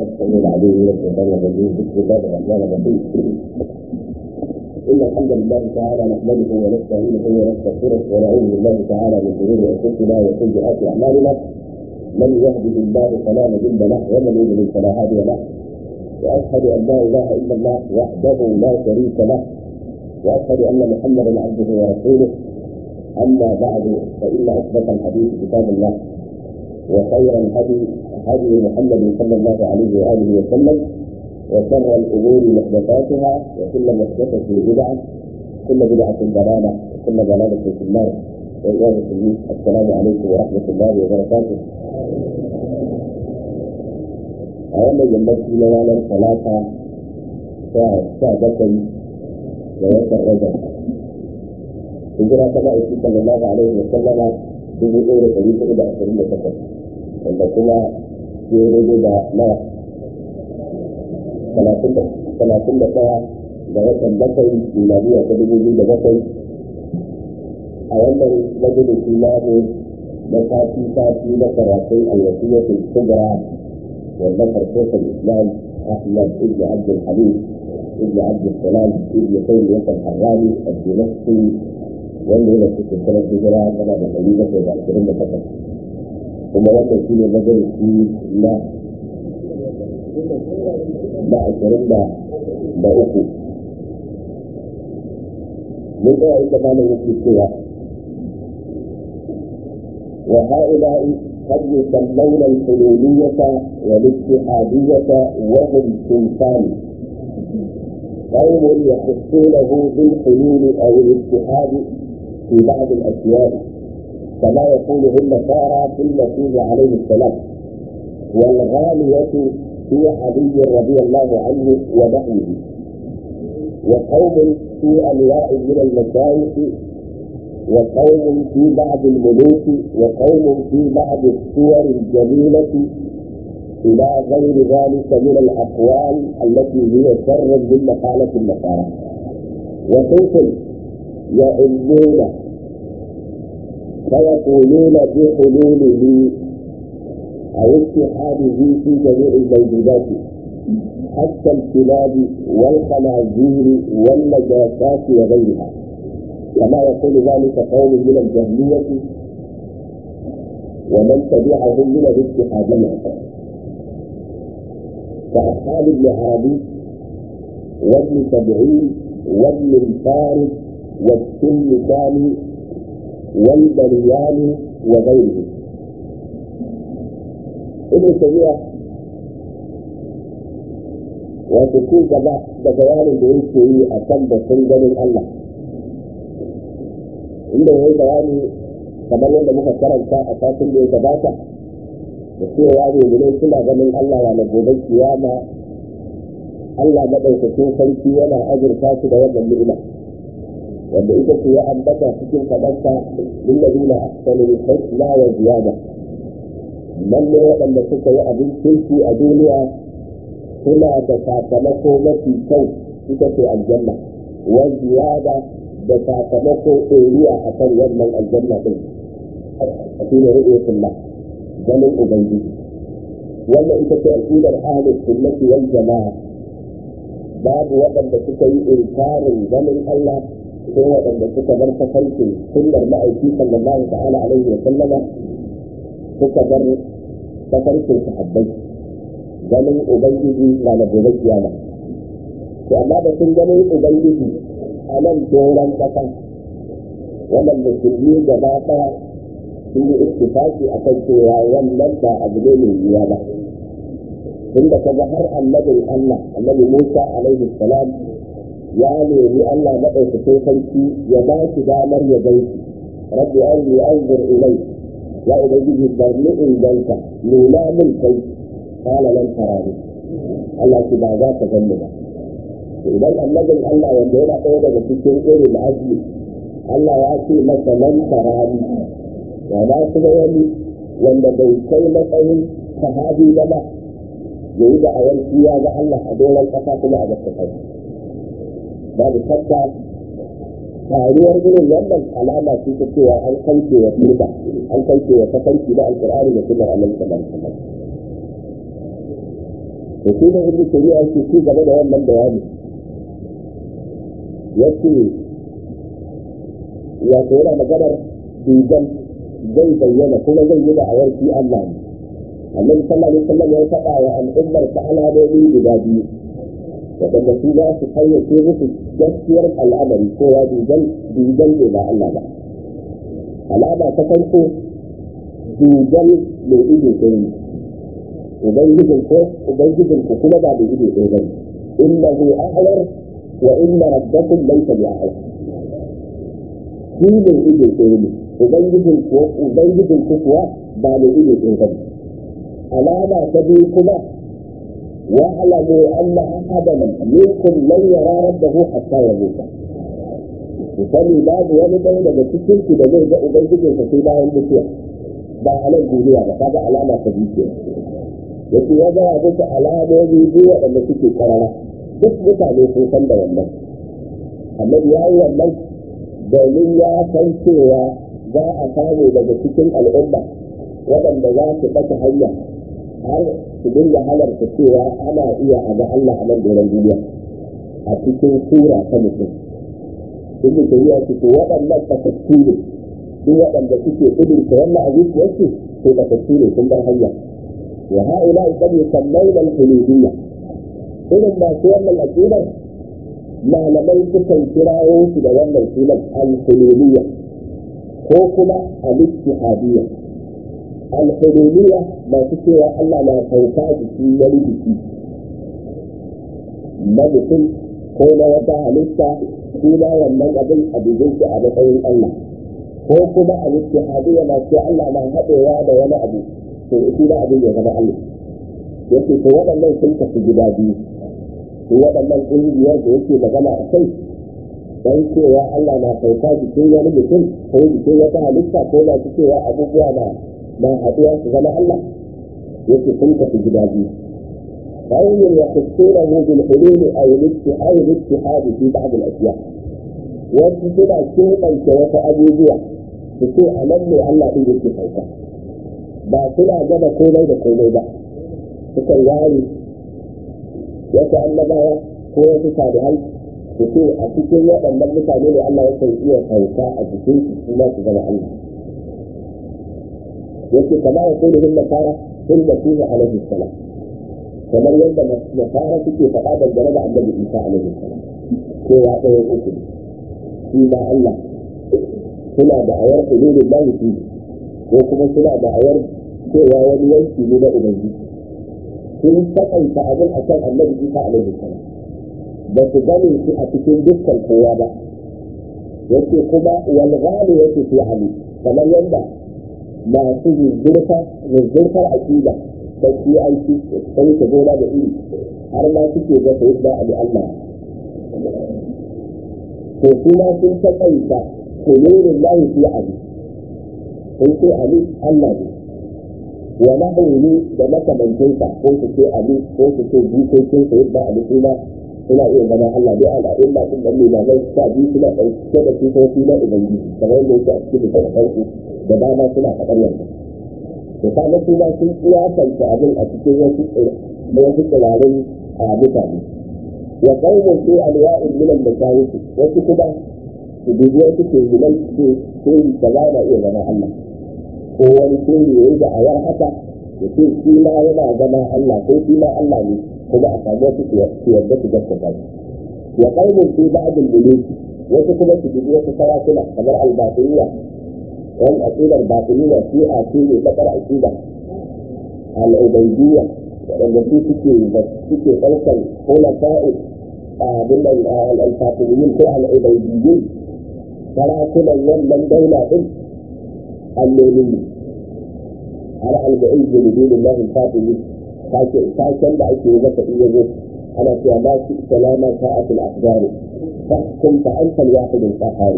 السميع العليم من الشيطان الرجيم. بسم الله الرحمن الرحيم. إن الحمد لله تعالى نحمده ونستعينه ونستغفره ونعوذ بالله تعالى من شرور أنفسنا وسيئات أعمالنا. من يهده الله فلا مضل له ومن يضلل فلا هادي له. وأشهد أن لا إله إلا الله وحده لا شريك له وأشهد أن محمدا عبده ورسوله. أما بعد فإن أصدق الحديث كتاب الله وخير الهدي هدي محمد صلى الله عليه وآله وسلم وشر الأمور محدثاتها وكل محدثة بدعة كل بدعة ضلالة وكل ضلالة في النار. أيها المسلمين السلام عليكم ورحمة الله وبركاته. أولا ينبغي لنا ثلاثة ساعة ويسر رجل hijira ta ma'aiki sallallahu alaihi wa sallama 1428 wanda kuma ya rage da nawa 31 ga watan bakwai miladiya ta 2007 a wannan majalisi namu na sati na karatun alwasiyatul kubra wanda farfesa islam ahmad ibn abdul halim ibn abdul salam ibn taymiyah al-harrani al-dimashqi wanda yana cikin sanar hijira tana da 728 kuma wannan shi ne majalisi na 23 mun ga ita malam yake cewa wa ha'ula'i قد يسمون الحلولية والاتحادية وهم صنفان قوم يخصونه بالحلول أو الاتحاد في بعض الأشياء كما يقوله النصارى في المسيح عليه السلام والغالية في علي رضي الله عنه ونحوه وقوم في أنواع من المشايخ وقوم في بعض الملوك وقوم في بعض الصور الجميلة إلى غير ذلك من الأقوال التي هي شر من مقالة النصارى وصوت يعلون فيقولون بحلوله أو اتحاده في جميع الموجودات حتى الكلاب والخنازير والنجاسات وغيرها كما يقول ذلك قوم من الجهمية ومن تبعهم من الاتحادية كأصحاب ابن عربي وابن سبعين وابن الفارس والسلمكاني والبرياني وغيره. ابن تيمية وتكون بيان بينه أتم بسنجل الله inda ya yi bayani kamar yadda muka karanta a satin da ya gabata da cewa ne suna ganin Allah ya na gobe kiyama Allah madaukakin sarki yana azurta su da wannan ni'ima wanda ita ce ya ambata cikin kadarsa lillazina ahsanul husna wa ziyada lalle waɗanda suka yi abin kirki a duniya suna da sakamako mafi kyau ita ce aljanna wa ziyada da sakamako ɗoriya a kan wannan aljanna ɗin a cikin ru'yatullah ganin ubangiji wannan ita ce aqidar ahlus sunnati wal jama'a babu waɗanda suka yi inkarin ganin Allah sai waɗanda suka bar tafarkin sunnar ma'aiki sallallahu ta'ala alaihi wa sallama suka bar tafarkin sahabbai ganin ubangiji na da gobe kiyama to amma da sun ganin ubangiji a nan doron ƙasa wannan musulmi gaba ɗaya sun yi ittifaqi a kan cewa wannan ba abu ne mai yiwuwa ba tunda kaga har annabin Allah annabi Musa alaihi salam ya nemi Allah madaukakin sarki ya ba shi damar ya ganshi rabbi arni anzur ilai ya ubangiji barni in ganka nuna min kai qala lan tarani Allah ki ba za ka ganni ba idan annabin Allah wanda yana ɗaya daga cikin irin azmi Allah ya ce masa nan tarani ya ba su da wani wanda bai kai matsayin sahabi ba ya yi da awar ya ga Allah a doron ƙasa kuma a gaskata babu shakka faruwar irin wannan alama ce ta cewa an kauce wa turba an kauce wa tafarki da alƙur'ani da sunnar annabi sallallahu alaihi wasallam to shi da ibnu tayyiba yake ci gaba da wannan bayani yake ya yana maganar dujan zai bayyana kuma zai yi da awarki Allah ne. Annabi sallallahu alaihi wasallam ya faɗa wa al'ummar ta alamomi guda biyu waɗanda su za su fayyace musu gaskiyar al'amari kowa dujan ne ba Allah ba. Alama ta farko dujan mai ido ɗaya ne. Ubangijin ku kuma ba da ido ɗaya ba ne. Innahu a'war wa inna rabbakum laysa bi'awar. Shi ne ido ɗaya ne. Ubangijin ku kuwa ba da ido ɗaya ba ne. alama ta biyu kuma wa'lamu anna ahadan minkum lan yara rabbahu hatta yamuta. ku sani babu wani ɗaya daga cikin ku da zai ga ubangijin sa sai bayan mutuwa ba a nan duniya ba kaga alama ta biyu ke yake ya ga duka alamomi biyu waɗanda suke karara duk mutane sun san da wannan annabi ya yi wannan domin ya san cewa za a samu daga cikin al'umma waɗanda za su ɗaga hanya har su dinga halarta cewa ana iya a ga Allah a nan doron duniya a cikin sura ta mutum. Ibn Taymiyyah ce to waɗannan kasassu ne duk waɗanda suke ƙudurta wannan a zuciyarsu to kasassu ne sun bar hanya. Wa ha'ula qad yusammawna al-hululiyya. Irin masu wannan aqidar malamai sukan kirawo su da wannan sunan al-hululiyya ko kuma al-ittihadiyya. Al-hululiyya masu cewa Allah na sauka jiki wani jiki na mutum ko na wata halitta suna wannan abin a dubin shi a matsayin Allah ko kuma al-ittihadiyya masu Allah na haɗewa da wani abu to suna abin ya zama Allah. Yake to waɗannan sun tafi gida biyu. To waɗannan ƙungiyar da yake magana a kai don cewa Allah na sauka jikin wani mutum ko jikin wata halitta ko na cewa abubuwa na haɗuwa su zama Allah yake sun tafi gida biyu. bayan ya kusura mu bil hulul aw al-ittihad fi ba'd al-ashya wasu suna keɓance wata abubuwa su ce a nan ne Allah ɗin yake sauka ba suna gaba komai da komai ba sukan ware wata annabawa ko wasu salihai su ce a cikin waɗannan mutane ne Allah ya iya sauka a cikin su kuma su zama Allah yake kama ya kai da nasara sun da fiye alaihi salam kamar yadda nasara suke faɗa dangane da annabi Isa alaihi salam cewa ɗaya uku shi ba Allah suna da awar hululun lahi fi ko kuma suna da awar cewa wani yanki ne na ubangiji sun taƙaita abin a kan annabi Isa alaihi salam ba su gane shi a cikin dukkan kowa ba yake kuma wal ghali yake fi ali kamar yadda masu zuzzurfar aƙida da shi aiki sai ta gona da iri har ma suke ga sai da abu Allah to kuma sun taƙaita hululun lahi fi ali sun ce ali Allah ne wa nahwu da makamancinsa ko su ce ali ko su ce jikokin sai da ali suna iya zama Allah dai al'umma din nan ne na mai sa bi suna ɗauke da sifofi na ubangiji kamar yadda yake a cikin littattafan da dama suna faɗar yanzu to kaga su ma sun iyakanta abin a cikin wasu tsirarin mutane wa qaumun fi alwa'in min al-masayih wasu kuma su dubi wasu ke gilai su da za na iya zama Allah ko wani shiri yayi da ayar haka ya ce shi ma yana zama Allah ko shi ma Allah ne kuma a samu wasu su yarda su gaskata shi wa qaumun fi ba'd al-muluk wasu kuma su dubi wasu sarakuna kamar al-batiniyya wani aƙidar batiniyya shi a ce ne bakar aƙida al-ubaydiyya waɗanda su suke ɗaukar khulafa'u abin al-fatimiyyin ko al-ubaydiyyin sarakunan wannan daula din allolin har al-mu'izz bi dinillah al-fatimi saken da ake yi masa iya zo ana cewa ma shi salama sa'atul aqdar fahkum fa anta al-wahid al-qahhar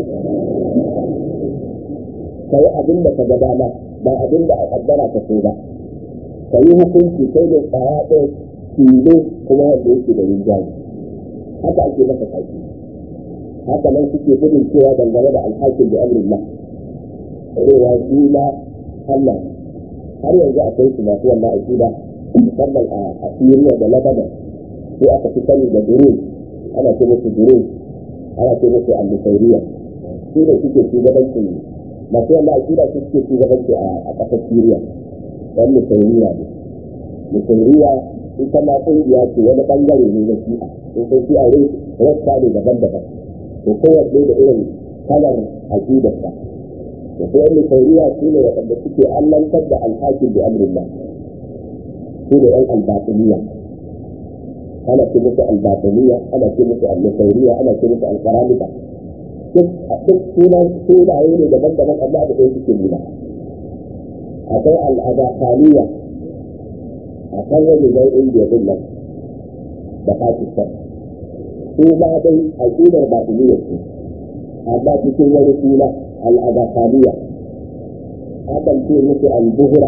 kai abin da ka ga dama ba abin da a kaddara ka so ba kai hukunci kai da tsaya ɗaya tilo kuma wanda yake da rinjaye haka ake masa kaki haka nan suke gudun cewa dangane da alhakin da amrillah cewa shi na Allah har yanzu akwai su masu wannan aƙida musamman a Syria da Lebanon sai aka fi sani da Durus, ana ce musu Durus, ana ce musu al-Nusairiyya. Su ne suke shugabancin masu yamma akida su suke shugabanci a ƙasar Syria. Dan Nusairiyya ne. Nusairiyya ita ma ƙungiya ce wani ɓangare ne na Shi'a. Sun sai Shi'a ne rasta ne daban-daban. To kowanne da irin kalar aqidarsa. Da sai Nusairiyya su ne waɗanda suke allantar da alhakin da amrillah. Su ne ɗan albatiniyya. Ana ce musu albatiniyya, ana ce musu al-Nusairiyya, ana ce musu al-Qaramita. Duk sunaye ne daban-daban amma da ɗaya suke nuna. Akwai al-Adakaliya a kan wajen zai Indiya din nan da Pakistan. Su ma dai aƙidar batiniyya ce, amma cikin wani suna al-Adakaliya. Akan ce musu al-Buhra.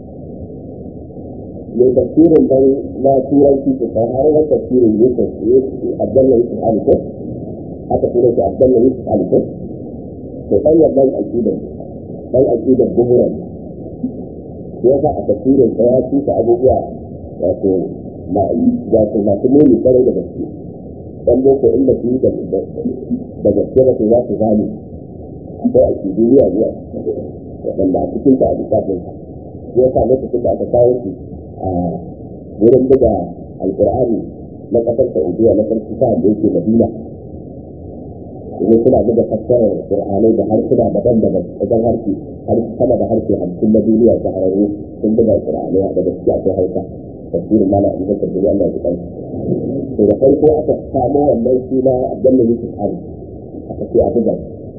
Mai tafsirin dan na turanci su kai har wani tafsirin Yusuf Abdullah Yusuf Ali ko aka tura shi Abdullah Yusuf Ali ko to dan wannan aƙidar Buhra ne. Yasa a tafsirin sa ya tuka abubuwa wato masu muni kwarai da gaske. Dan boko inda su yi da gaske ba su za su zane akwai akidiyya zuwa waɗanda a cikin ta a bukatun sa. Yasa lokacin da aka kawo shi a wurin buga alƙur'ani na ƙasar Saudiya na sarki sa da yake Madina. Kuma suna buga fassarar Qur'anai da harsuna daban-daban wajen harshe sama da harshe 50 na duniya ta hararru sun buga Qur'anai da gaskiya ta Hausa tafsirin Malam Abu Bakar da Allah ya kai. To da farko aka samu wannan suna Abdullah Yusuf Ali aka ce a buga.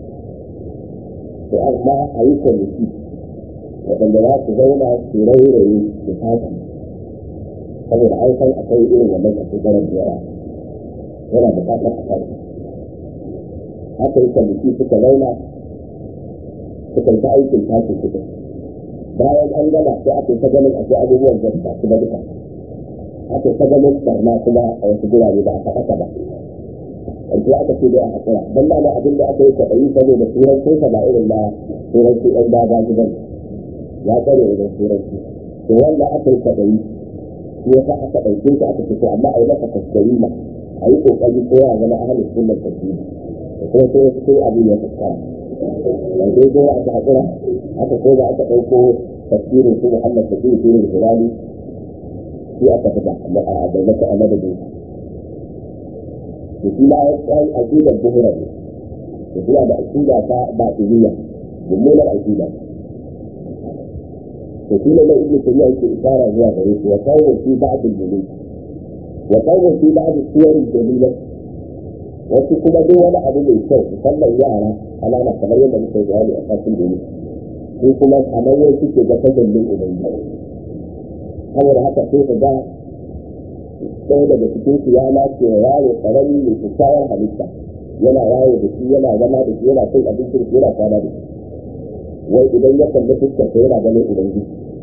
To amma a yi kwamiti waɗanda za su zauna su rairaye su tashi saboda an san akwai irin wannan kasuwarar da yawa yana buƙatar a kai. Haka yi kwamiti suka zauna suka yi ta aikin tashi suka bayan an gama sai aka yi ta ganin akwai abubuwan da su da duka aka yi ta ganin barna kuma a wasu gurare ba a faɗaka ba yanzu aka ce dai a haƙura don da abin da aka yi kwaɗayi saboda turancinsa ba irin na turanci ɗan daga gidan ya tsare irin turanci to wanda aka yi kwaɗayi shi ya sa aka ɗauke shi aka fito amma a yi masa kuskure ma a yi ƙoƙari ko ya zama ahalin sunan tafsiri kuma sai abin ya fuskara da dai dai aka haƙura aka ko da aka ɗauko tafsirin su Muhammad Tafsir Sirrin Hirali shi aka fita a bayyana a madadin su shi ma ya yi aƙidar buhura ne da suna da aƙida ta batiniya mummunar aƙida to shi ne na ibnu tayyiba yake isara zuwa gare su wa kawo fi ba'd al-muluk wa kawo fi ba'd al-suwar al-jamila wasu kuma duk wani abu mai kyau musamman yara alama kamar yadda muka yi bayani a kafin dole su kuma kamar yau suke ga tajallin ubangiji saboda haka sai ka ga ɗaya daga cikin su ya lace wa yaro ƙarami mai kyakkyawar halitta yana yawo da shi yana zama da shi yana cin abincin shi yana kwana da shi wai idan ya kalli fuskar sa yana ganin ubangiji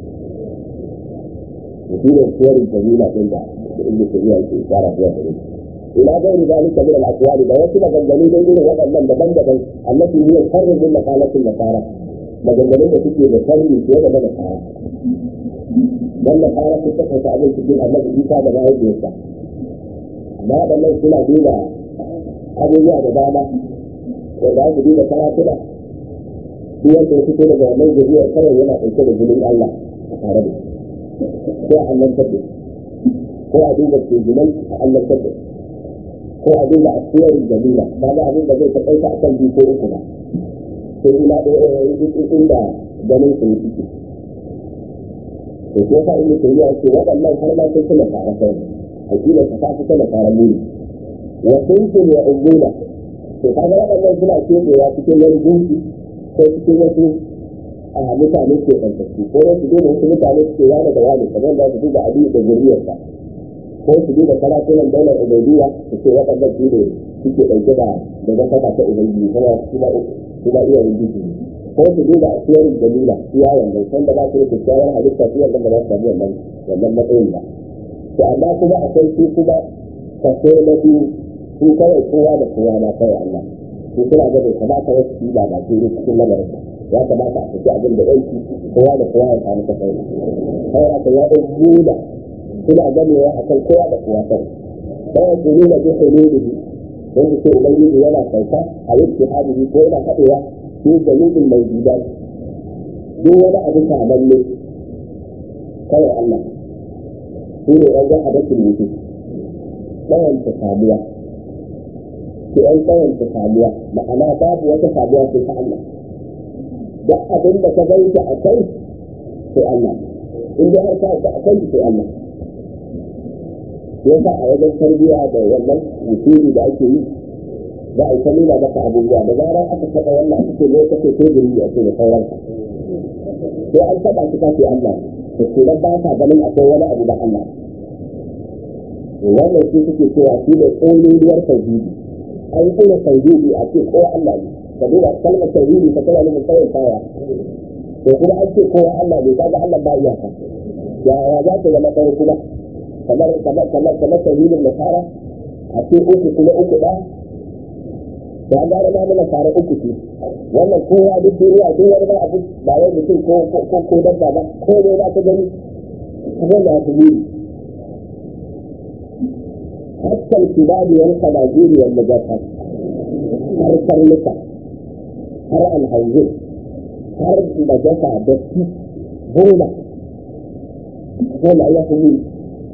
mutumin suwarin jamila ɗin da inda shari'a yake isara zuwa gare shi ila gairi zalika min al-aqwali da wasu maganganu da irin waɗannan daban-daban allati hiya sharrun min maqalatin nasara maganganun da suke da sharri fiye da nasara dan nasara su saka ta abin cikin annabi Isa da mahaifiyarsa amma waɗannan suna duba abubuwa da dama wanda ake duba karatuna shi wanda ya fito daga wannan zuriyar kawai yana ɗauke da jinin Allah a tare da shi ko a allantar da ko a duba kejinan a allantar da ko a duba a siyar jamila ba ga abin da zai taƙaita a kan biyu ko uku ba sai ina inda ganin su suke to ko fa inda tafiya ce waɗannan har ma sai suna fara kai aƙidar ta fi tana fara muni wa kuntum ya ummuna to kaga waɗannan suna kebewa cikin wani gunki ko cikin wasu mutane ke ɗantattu ko wasu duba wasu mutane ke yana da wani kamar da su duba aliyu da zuriyarsa ko su duba karatunan daular ubaidiyya su ce waɗannan su ne suke ɗauke da zama ta ubangiji kuma iya rubutu ko su duba a siyarin dalila iya wannan san da ba su da kyakkyawar halitta su yadda ba za su samu wannan matsayin ba to amma kuma akwai su kuma kaso na biyu su kawai kowa da kowa na kawai Allah su suna ga bai kamata wasu su ba su ne cikin lamarin ya kamata a tafi abin da yanki kowa da kowa ya samu ta kai kawai aka ya ɗan buɗa suna ganewa akan kowa da kowa kai bayan su nuna bi hululihi don su ce ubangiji yana sauka a yake hadihi ko yana haɗewa shi dalilin mai gida duk wani abu kamalle kawai Allah shi ne ɗan wahadatul wujud tsawanta samuwa ke ɗan tsawanta samuwa ma'ana babu wata samuwa sai ta Allah duk abin da ka gani a kai sai Allah in dai har ka a kai sai Allah yasa a wajen tarbiyya da wannan wujudi da ake yi za a yi ta nuna maka abubuwa da zarar aka taɓa wannan aka ce lokacin ko gari a ce da sauransa sai an taɓa shi kace Allah to kenan ba ka ganin akwai wani abu da Allah wannan shi suke cewa shi ne tsoliyar tauhidi an kuma tauhidi a ce kowa Allah ne ka duba kalmar tauhidi ta tana nufin kawai kaya to kuma an ce kowa Allah ne kaga Allah ba iyaka ya za ta zama ɗaya kuma kamar tauhidin nasara a ce uku kuma uku ɗaya da an gane ma mana tare uku ce wannan kowa duk duniya duk wani ba abu ba wai mutum ko dabba ba ko ne ba ta gani ko da ta yi hatta al-kibali wal khalajiri wal najasat har karnuka har alhawzir har najasa da shi bola ya fi yi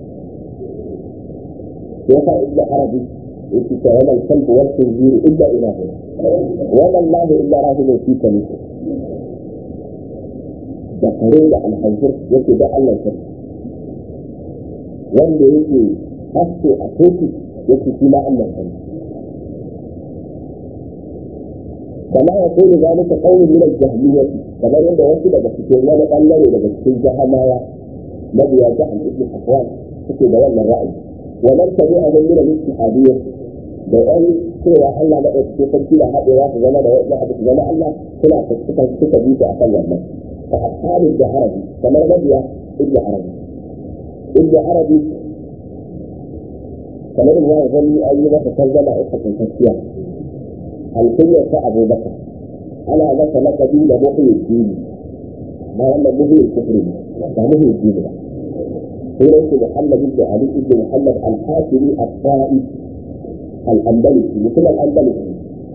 ya fa ibn arabi yake cewa wannan kalbu wal khinzir illa ilahu wa wallahu illa rahimun fi kani da kare da alhajir yake da Allah ta wanda yake haske a koki yake shi ma Allah ta kama ya kai zalika qawlun min al-jahmiyyah kamar yadda wasu daga cikin wani bangare daga cikin jahamawa mabiya jahan ibn safwan suke da wannan ra'ayi ومن تبعهم من الاجتهادية بأن سوى الله لا يستطيع كلا هذا زمان وإلا هذا زمان الله كلا تستطيع بيت أقل الله فأصحاب العربي كما نبي ابن عربي كما نبي يظني أي ما تسلم عقة التسيح القية أبو بكر أنا لك لك دين محي الدين ما لم محي الكفر محي الدين سورة محمد بن علي بن محمد الحاشري الطائي الأندلسي مثل الأندلسي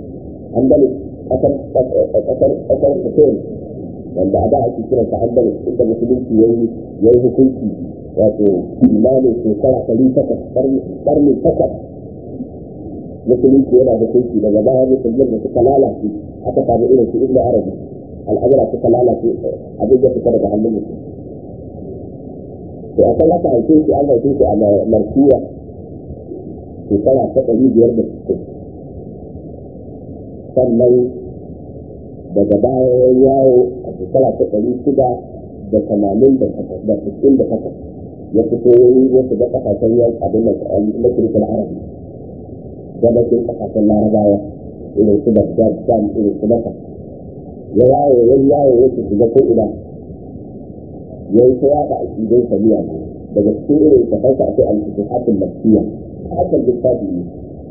أثر حسين wanda a da ake kiran sa Andalus inda musulunci yayi hukunci wato imanin shekara 800 karni 8 musulunci yana hukunci daga baya musulmin da suka lalace aka samu irin su Ibn Arabi al'amura suka lalace abin da suka daga hannun mutum to akan haka haife shi an haife shi a Marsiya shekara ta 560 sannan daga baya yawo a shekara ta 688 ya fito wasu da kasashen yan abin da mashirkin arabi gabashin kasashen larabawa irin su bagdad sham irin su maka ya yawo ya shiga ko ina ya yi ta yada a cikin samiya daga cikin irin ta kansa akwai al-fitihatul makkiya hakan littafi ne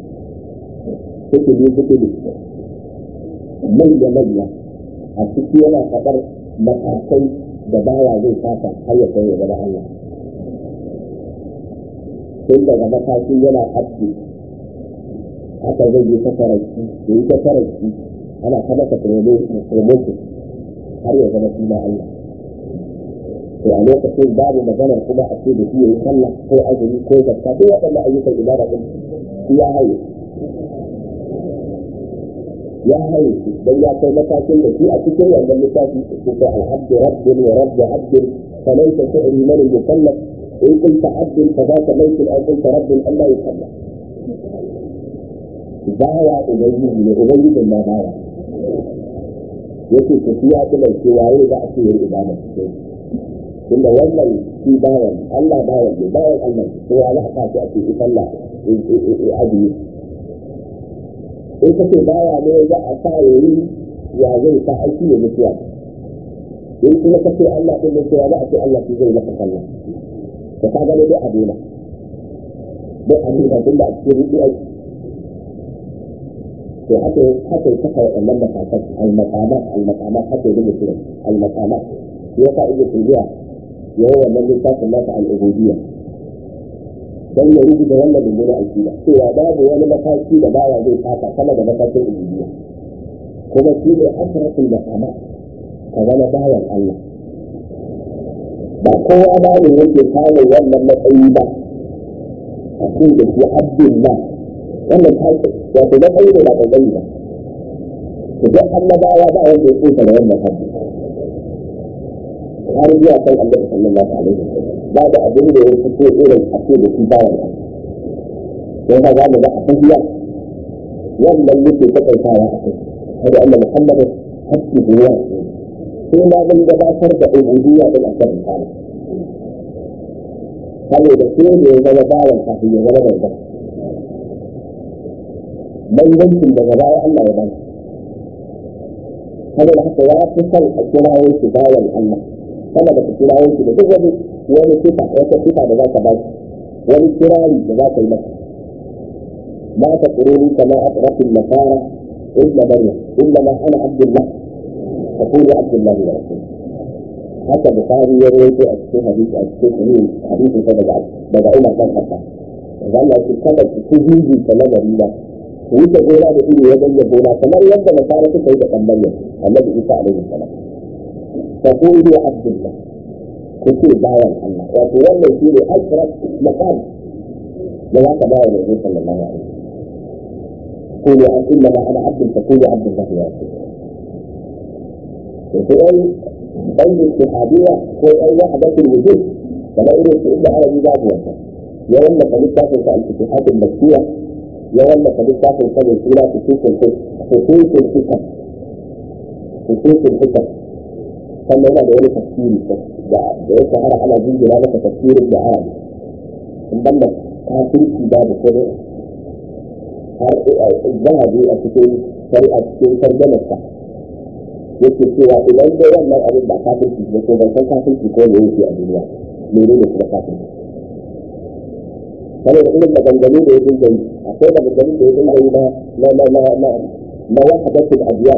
suke manya a ciki yana faɗar matakai da baya zai fata har ya kai ya zama Allah tun daga matakin yana haske haka zai yi ta faraki ana ta masa promotion har ya zama suna Allah to a lokacin babu maganar kuma a ce da shi ya yi sallah ko azumi ko zakka duk waɗannan ayyukan ibada din ya haye dan ya kai matakin da shi a cikin wannan littafi ko al-abdu rabbun wa rabbu abdin falaysa shi'ri man al-mukallaf in kunta abdin fa zaka laysa aw kunta rabbun Allah yukallaf baya ubangiji ma baya yake tafiya da waye za a ce yin ibada tunda wannan shi bayan Allah bayan Allah ko ya aka ce a ce sallah azumi in kace baya ne za a sa yayi ya zai sa aiki ne mutuwa in kuma kace Allah din ne za a ce Allah shi zai maka sallah to ka ga dai abuna din da a cikin rubuci to haka kaka wannan matakan al-maqamat haka da mutum al-maqamat ya ka ido tijiya yayin wannan littafin nasa al-ubudiyya don ya rubuta wannan mummunan aƙida cewa babu wani mataki da bawa zai taka sama da matakin ubudiyya kuma shi ne asratul maqama ka zama bawan Allah ba kowa ba ne yake samun wannan matsayi ba a cikin da shi abdullah wannan take wato matsayi ne ba kankani ba idan annabawa ba wanda ya tsoka da wannan hadisi har zuwa kan Allah sallallahu alaihi wasallam ba da abin da ya fito irin a ce da shi bawan Allah sai ka ga da afiya wannan yake takaitawa a kai hada Allah Muhammadin hakki duwa sai ma mun gabatar da ubudiyya din akan insani saboda sai da ya zama bawan kafin ya zama manzo manzancin daga baya Allah ya bani saboda haka ya fi son a kirawo shi bawan Allah sama da ka kirawo shi da duk wani sifa wata sifa da za ka ba wani kirari da za ka yi masa ما تقولون كما أطرف النصارى إلا مريم إنما أنا عبد الله فقول عبد الله ورسوله حتى البخاري يروي في حديث بدأ عمر كان حتى قال لك كتب تجيبي كلام الله وتقول هذا في يد يقول كما يد النصارى كيف مريم النبي عيسى عليه السلام فقول عبد الله كتير بايع الله وتولى فيه أشرف مقام لذلك بايع النبي صلى الله عليه وسلم قولوا إنما أنا عبد فقولوا عبد الله ورسوله وسؤال بين الاتحادية هو وحدة الوجود فلا أريد إلا على باب وحدة يوم قد تاخذ الاتحاد المكية يوم قد تاخذ الأولى خصوص الحكم كما هنا بيقول تفسيري بيظهر على جنب هذا تفسير العربي عندما كافر في باب الشرع الذهبي أتكلم شريعة ترجمة yake cewa idan dai wannan abin ba kafirci ne ko ban san kafirci ko ne yake a duniya mene ne kuma kafirci saboda irin maganganu da yake gani akwai maganganu da yake gani na wahadatul adiyat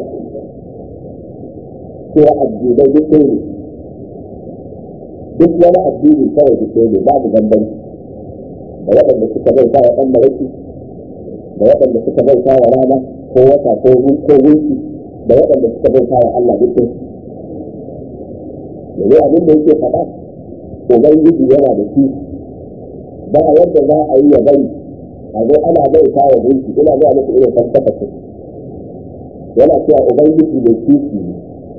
cewa addinai duk ne duk wani addini kawai duk ne babu bambanci da waɗanda suka bauta wa ɗan malaki da waɗanda suka bauta wa rana ko wata ko gunki da waɗanda suka bauta wa Allah duk yanzu abin da yake faɗa ubangiji yana da shi ba yadda za a yi ya bari a zo ana bauta wa gunki ina zuwa muku irin falsafa ce yana cewa ubangiji mai kishi ne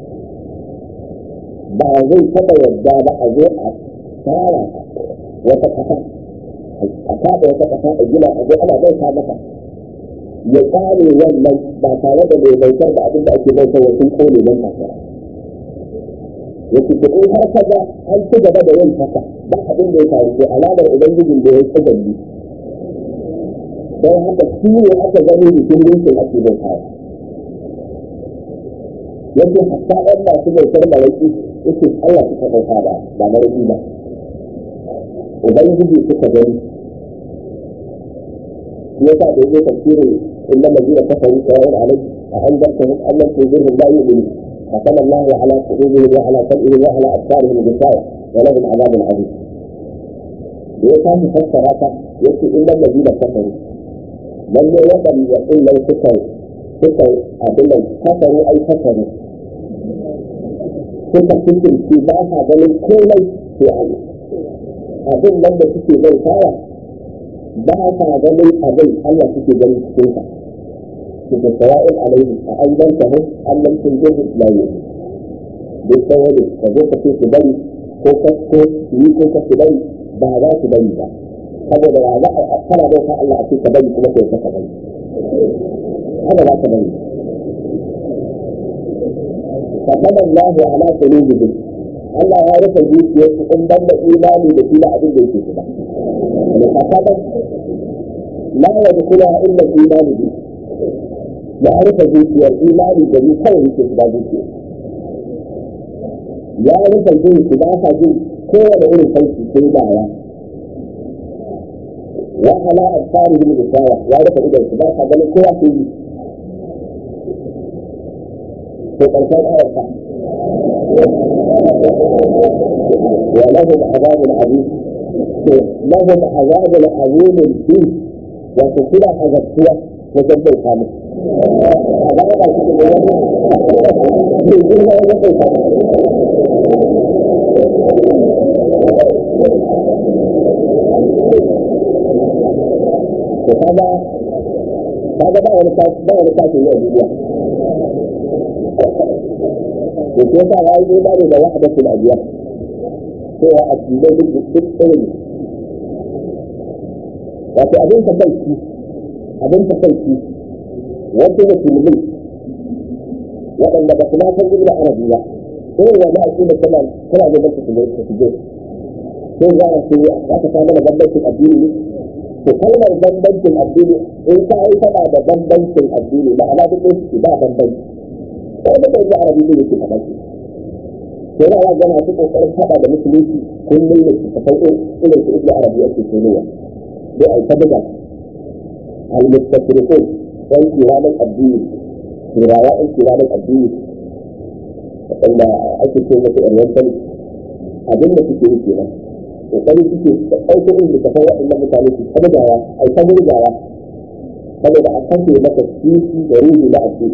ba zai taɓa yadda ba a zo a tsara wata ƙasa a kaɗa wata ƙasa a gina a zo ana bauta masa ya kare wannan ba tare da mai bautar da abin da ake bautar wa sun kone nan kasuwa yake da in har kaga an ci gaba da yin haka ba abin da ya faru ko alamar ubangijin da ya yi tsagalli don haka shi ne aka gani jikin gunkin ake bautawa yake hatta ɗan masu bautar malaki yake Allah suka bauta ba malaki ba ubangiji suka gani يسعى بإذن تفسير إلا الذين كفروا سواء عليهم أأنذرتهم أم لم تنذرهم لا يؤمنون ختم الله على قلوبهم وعلى سمعهم وعلى أبصارهم غشاوة ولهم عذاب عظيم. يسعى مفسرات يأتي إلا الذين كفروا من يقل يقول لو كفروا أبدا كفروا أي كفروا كنت تفكر في بعض هذا كل في علم أبدا لم تفكر بالفعل ba ta ganin abin Allah suke ganin cikin ka suke sawa'in alaihi a an zanta hu an lamcin jirgin islamu duk tsawon ka zo ka ce su bari ko kasko su yi ko kasu bari ba za su bari ba saboda ya za a kara bauta Allah a ce ka bari kuma kai ka bari haka za ka bari فَقَدَ اللَّهُ عَلَى قُلُوبِهِمْ Allah ya rufe zuciyarsu in ban da imani da shi da abin da yake shiga. فَقَدَ لا يدخلها إلا الإيمان به. ya rufe zuciyar imani da ni kawai yake shiga zuciyar. Ya rufe zuciyar ba sa jin kowane irin sauki sai baya. Wa ala absarihim gishawa ya rufe idan su ba sa ganin kowa sai yi. To ƙarshen ayarsa ولهم عذاب عظيم لهم عذاب عظيم فيه وتكون عذابها وجنب الخامس هذا بقى ونكاتب الأدوية وكيف رأيه إيمان بوحدة الأدوية هو أدوية بالسلم وفي abin takaici wasu musulmi waɗanda ba su san ibn arabiya sai wani aƙida tana da basu su je sai za a ce aka samu da bambancin addini to kalmar bambancin addini in ka yi faɗa da bambancin addini ma'ana duk da su ba bambanci sai da ibn arabiya yake faɗa shi sai da ya gana su kokarin faɗa da musulunci kullum ne su tafi irin su ibn arabiya ke kenewa sai a yi ta buga المستشرقون وانتهاء الدين في رواء انتهاء الدين وقال أكثر كلمة الوزن أدلة في كلمة وقال في أوتو إن تفوق إلا متعليك أبدا أي تبري جاوة فبدا أخذ لك السيسي ورود لا أسير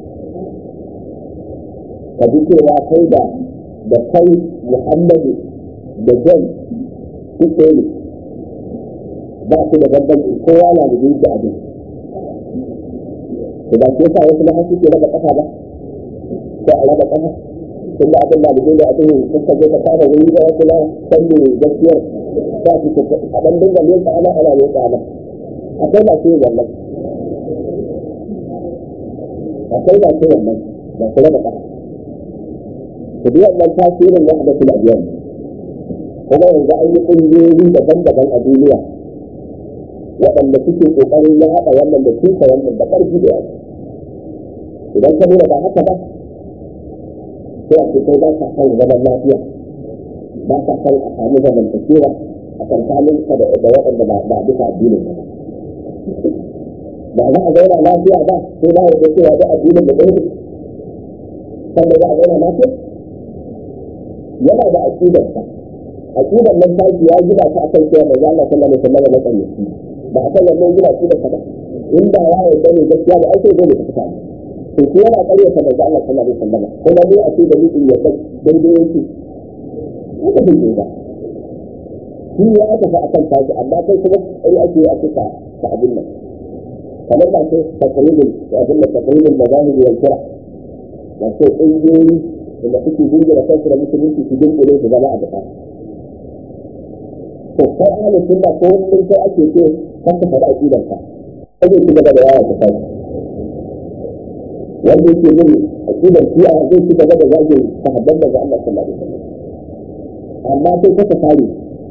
فذكر وعقيدة بخير محمد بجن في كلمة ba su da bambanci kowa na da jinsi a jiki da ba su yasa wasu na hasu ke raba ƙasa ba ko a raba ƙasa tun da abin da da a cikin suka zo ta kama wuri da wasu na sanne gaskiyar ba su ke a ɗan dinga nesa ana nesa ana akwai ba su yi wannan ba su raba ƙasa su biyan nan tasirin wahda su lafiyar kuma yanzu an yi ƙungiyoyi daban-daban a duniya waɗanda suke ƙoƙarin ya haɗa wannan da tuka wannan da ƙarfi da yawa idan ka nuna ba haka ba sai a ce kai ba ka san zaman lafiya ba ka san a samu zamantakewa a tsakanin ka da waɗanda ba bisa addinin ba za a zauna lafiya ba sai na yarda cewa da addinin da ɗaya sannan za a zauna lafiya yana da aƙidarsa aƙidar nan ta ya gina ta akan cewa mai zama sallallahu alaihi wasallam na ƙarfi ba a kan wannan gina shi da kada inda ya yarda ne gaskiya da ake dole ta fita to shi yana ƙaryata manzo Allah sallallahu alaihi wasallam kuma ne a ce da mutum ya san daidai yake haka bai ba shi ya aka fa akan tashi amma kai kuma sai ake a cika ta abin nan kamar ba sai taqribul abin da taqribul mazahib wal fira da sai ƙungiyoyi da suke dinga kansu da musulunci su dinga su zama a gaba to sai ahli sunna ko sun sai ake ce kasa fara aqidar ka sai ki gaba da yawa ta kai wanda yake bin aqidar shi'a zai ci gaba da zagin sahabban da Allah sallallahu alaihi wasallam amma sai kasa fari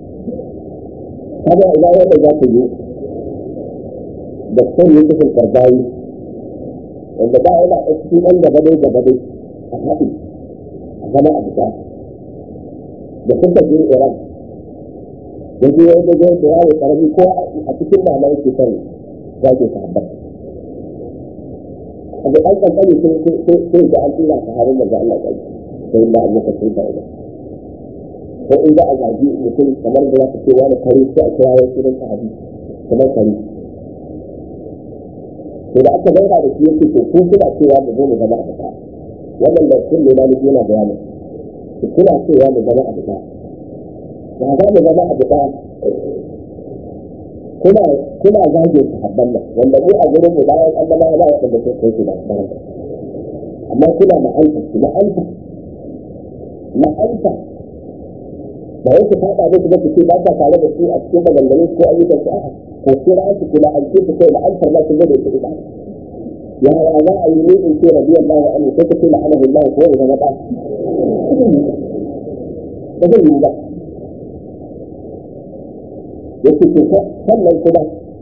kada ila wanda za ta yi da sai yake cikin karbayi wanda ba yana a cikin ɗan gaba dai a haɗi a zama a fita da suka je Iran da je wanda zai tsaya da karami ko a cikin mama yake kan zage sahabbai a da ɗan kankani sai da an tura sahabin da za Allah kai sai da Allah ka sai da ko in za a zagi mutum kamar da za ka ce wani kare sai a kira wani sunan sahabi kamar kare to da aka zauna da shi yake to ko kuna cewa mu zo mu zama a fita wannan da sun ne maliki yana bayani kuna cewa mu zama a fita ba za mu zama a fita kuna zage sahabban nan wanda mu a gurin mu bayan an zama ba wanda sai kai su da barka amma kuna ma'anta ba yake fada da su da su ba ta tare da su a cikin maganganun ko ayyukan su a'a ko kira su kula an ce kai da an farma su da su da ya za a yi ne in ce radiyallahu anhu sai kace la alaha illallah ko da mata da zai yi ba yake ce sannan kuma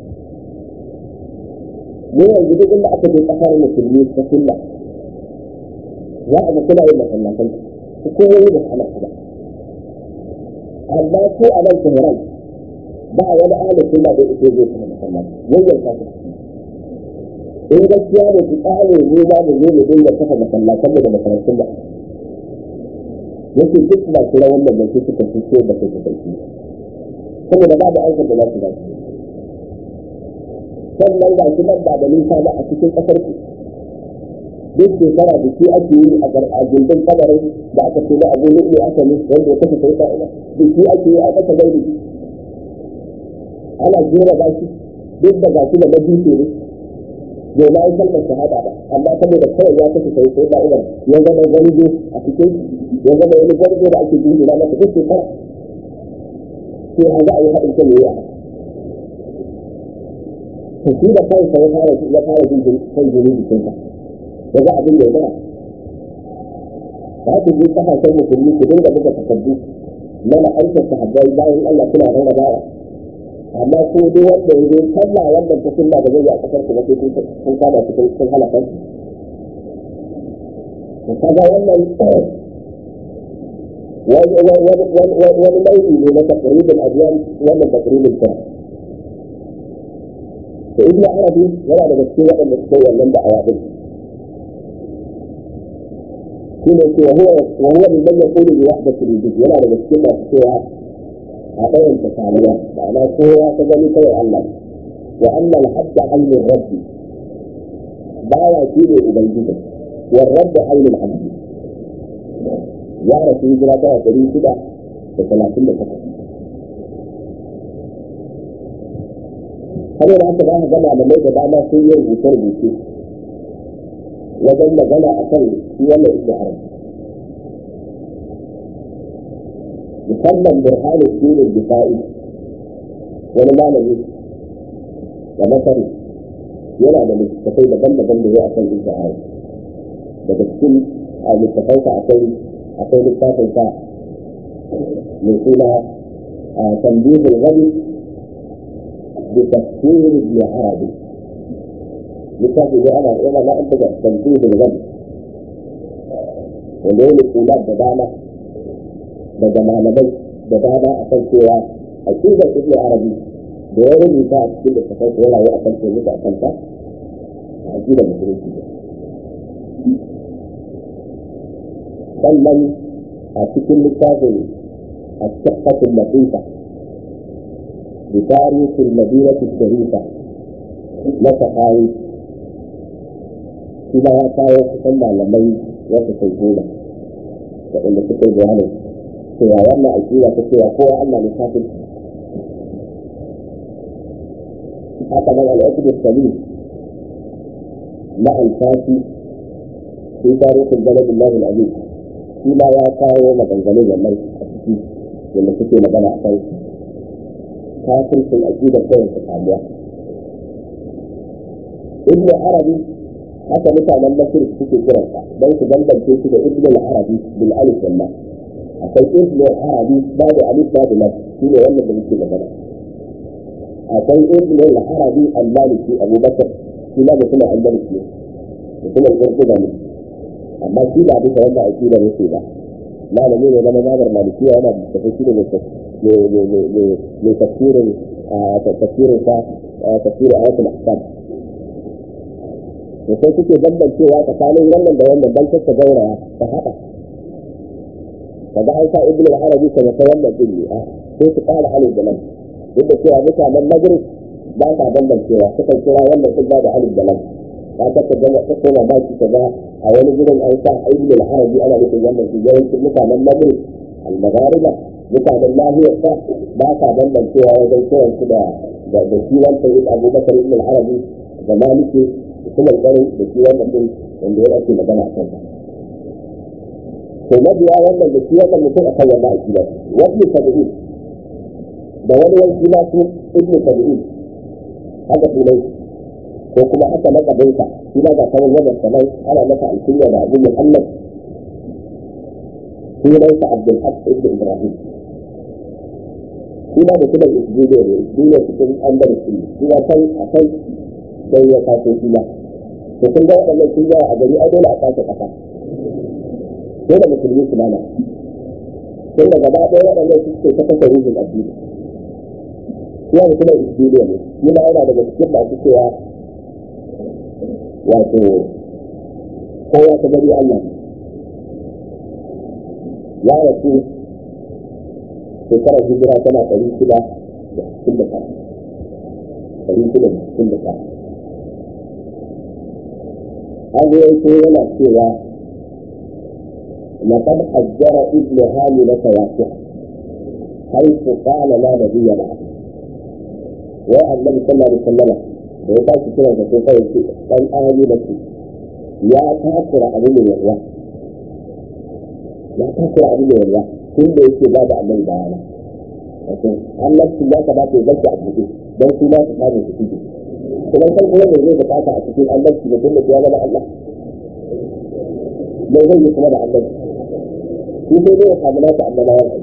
ne yanzu duk inda aka je kasar musulmi ta sunna za a ga kuna yin masallatan ko wani da ana ba amma ko a nan Tehran ba wani ahalin sunna da yake zai kuma masallaci yayin ka in gaskiya ne ku tsare ne za mu zo mu dinga kafa masallatan da makarantun da yake duk ba kira wannan da ke suka fito da kai kai saboda babu aikin da za su ba su. Sannan ga shi nan ba da nisa ba a cikin ƙasar ku duk shekara da shi ake yi a gindin kabarin da aka ce na abu ne aka ne wanda ya kashe sai ka'ina da shi ake yi a ƙasa gairi ana jera ba shi duk da gashi da majusi ne bai ma yi kalmar shahada ba amma saboda kawai ya kashe sai ka'ina ya zama garje a cikin ya zama wani garje da ake jingina masa duk shekara sai an za a yi haɗin kan yi a to shi da kansa ya fara jin kan jini jikinsa da za a bin da zama ba ku ji kasashen musulmi ku dinga buga takardu na la'aikar sahabbai bayan Allah suna rarrabawa amma ko dai wanda ya zo kalla wannan ta sunna da zai yi a kasar ku ba sai kun kama su kun halaka su kaga wannan wani nau'i ne na taqribul adyan wannan taqribul kira to ibn arabi yana daga cikin waɗanda suka yi wannan da'awa din وهو من يقول بوحدة الوجود ولا بمسكين فيها عطيه تسالية معناه فيها كذلك الله وأن الحد عين الرب بايا فيه أبيده والرب عين العبد يعرف في إجراءات تريد كده بثلاثين دقيقة هل يرى أنت بقى جمع من ليس بعد سير وشرب وشيء وجل جمع أقل في يوم ابن عرب يسمى برهان الدين الدفاعي ولما نجد ومثل يلا للتفايد جنب هو أقل ابن عرب بتكتل أو للتفايد أقل التافل من هنا تنبيه الغد بتفسير ابن عربي لكن أنا لا أنتج تنفيذ الغد وليه الأولاد بدانا بدانا أقل سوى أكيد ابن عربي بغير نتاع كل التفاصيل ولا يأكل في مدى أقلتا أكيد المسلمين سلم أتكل التافل الشقة اللطيفة بتاريخ المدينة الشريفة لتقاوي إذا كانوا يتسمى لمن يتسيبون فإن تكتب عنه سوى وما أكيدة تكتب قوة أما لكافل حتى من العقد السليم مع الفاسي في تاريخ البلد الله العزيز فيما يقاوي مدنزلين لمن أكيد لما تكتب مدنع أكيد كافل في الأكيدة كوة تتعليها ابن عربي حتى مثلا المصري في الجرسة بيت جنبا كيف ابن العربي بالألف والله أقول ابن العربي بعد ألف بعد ما في ولا بنتي مثلا أقول ابن العربي المالكي أبو بكر في ما بسمع المالكي بسمع الجرسة أما في بعد فلما أكيد المصيبة ما نمين لما نظر مالكية أنا بتفسير لتفسير تفسير آيات الأحكام وكي تكي جنبا cewa tsakanin wannan da wannan ban ta gauraya ta haka kaga an sa ibnu al-arabi kuma ta wannan din ne sai su kala alif da lam duk da cewa mutanen magrib ba ta banban cewa suka kira wannan sun da alif da lam ba ta gama ta koma ba shi kaga a wani gurin an sa ibnu al-arabi ana nufin wannan su yawancin mutanen magrib al-maghariba mutanen lahiyar sa ba ta banban cewa wajen kiran su da shi wancan abubakar ibnu al-arabi da maliki kuma garin da shi wannan din wanda ya ake magana a kansa to mabiya wannan da shi wannan mutum a kan wannan akida wani tabi'in da wani yanki na su ibnu tabi'in haka sunai ko kuma haka na kabinsa shi ma ga kawai wannan sanai ana masa alkunya da abu muhammad sunansa abdul haq ibnu ibrahim shi ma da kuma isbiyo ne isbiyo cikin andalus shi ma kan akai sai ya kaso shi ma to kun ga wannan sun yawa a gari ai dole a kace kasa dole musulmi su mana sai da gaba ɗaya waɗannan suke ta kasa rujin addini ya da kuma isbiliya ne yana yana daga cikin masu cewa wato kowa ta gari Allah ya rasu shekarar hijira tana 600 an yi yanko yana cewa لقد حذر ابن هاملة واسعة حيث قال لا نبي بعد. والنبي صلى الله عليه وسلم ويقال في سنة في قال هاملة يا تاكر أبن الوحوة يا تاكر أبن الوحوة كل شيء بعد النبي بعد النفس لا تبات يبدأ بكي بل في لا تفعل بكي كما كان هو من غير بتاعة أكيد النفس بكل قيادة مع الله لا يغير كما مع النبي في غير حاملات أننا يرعي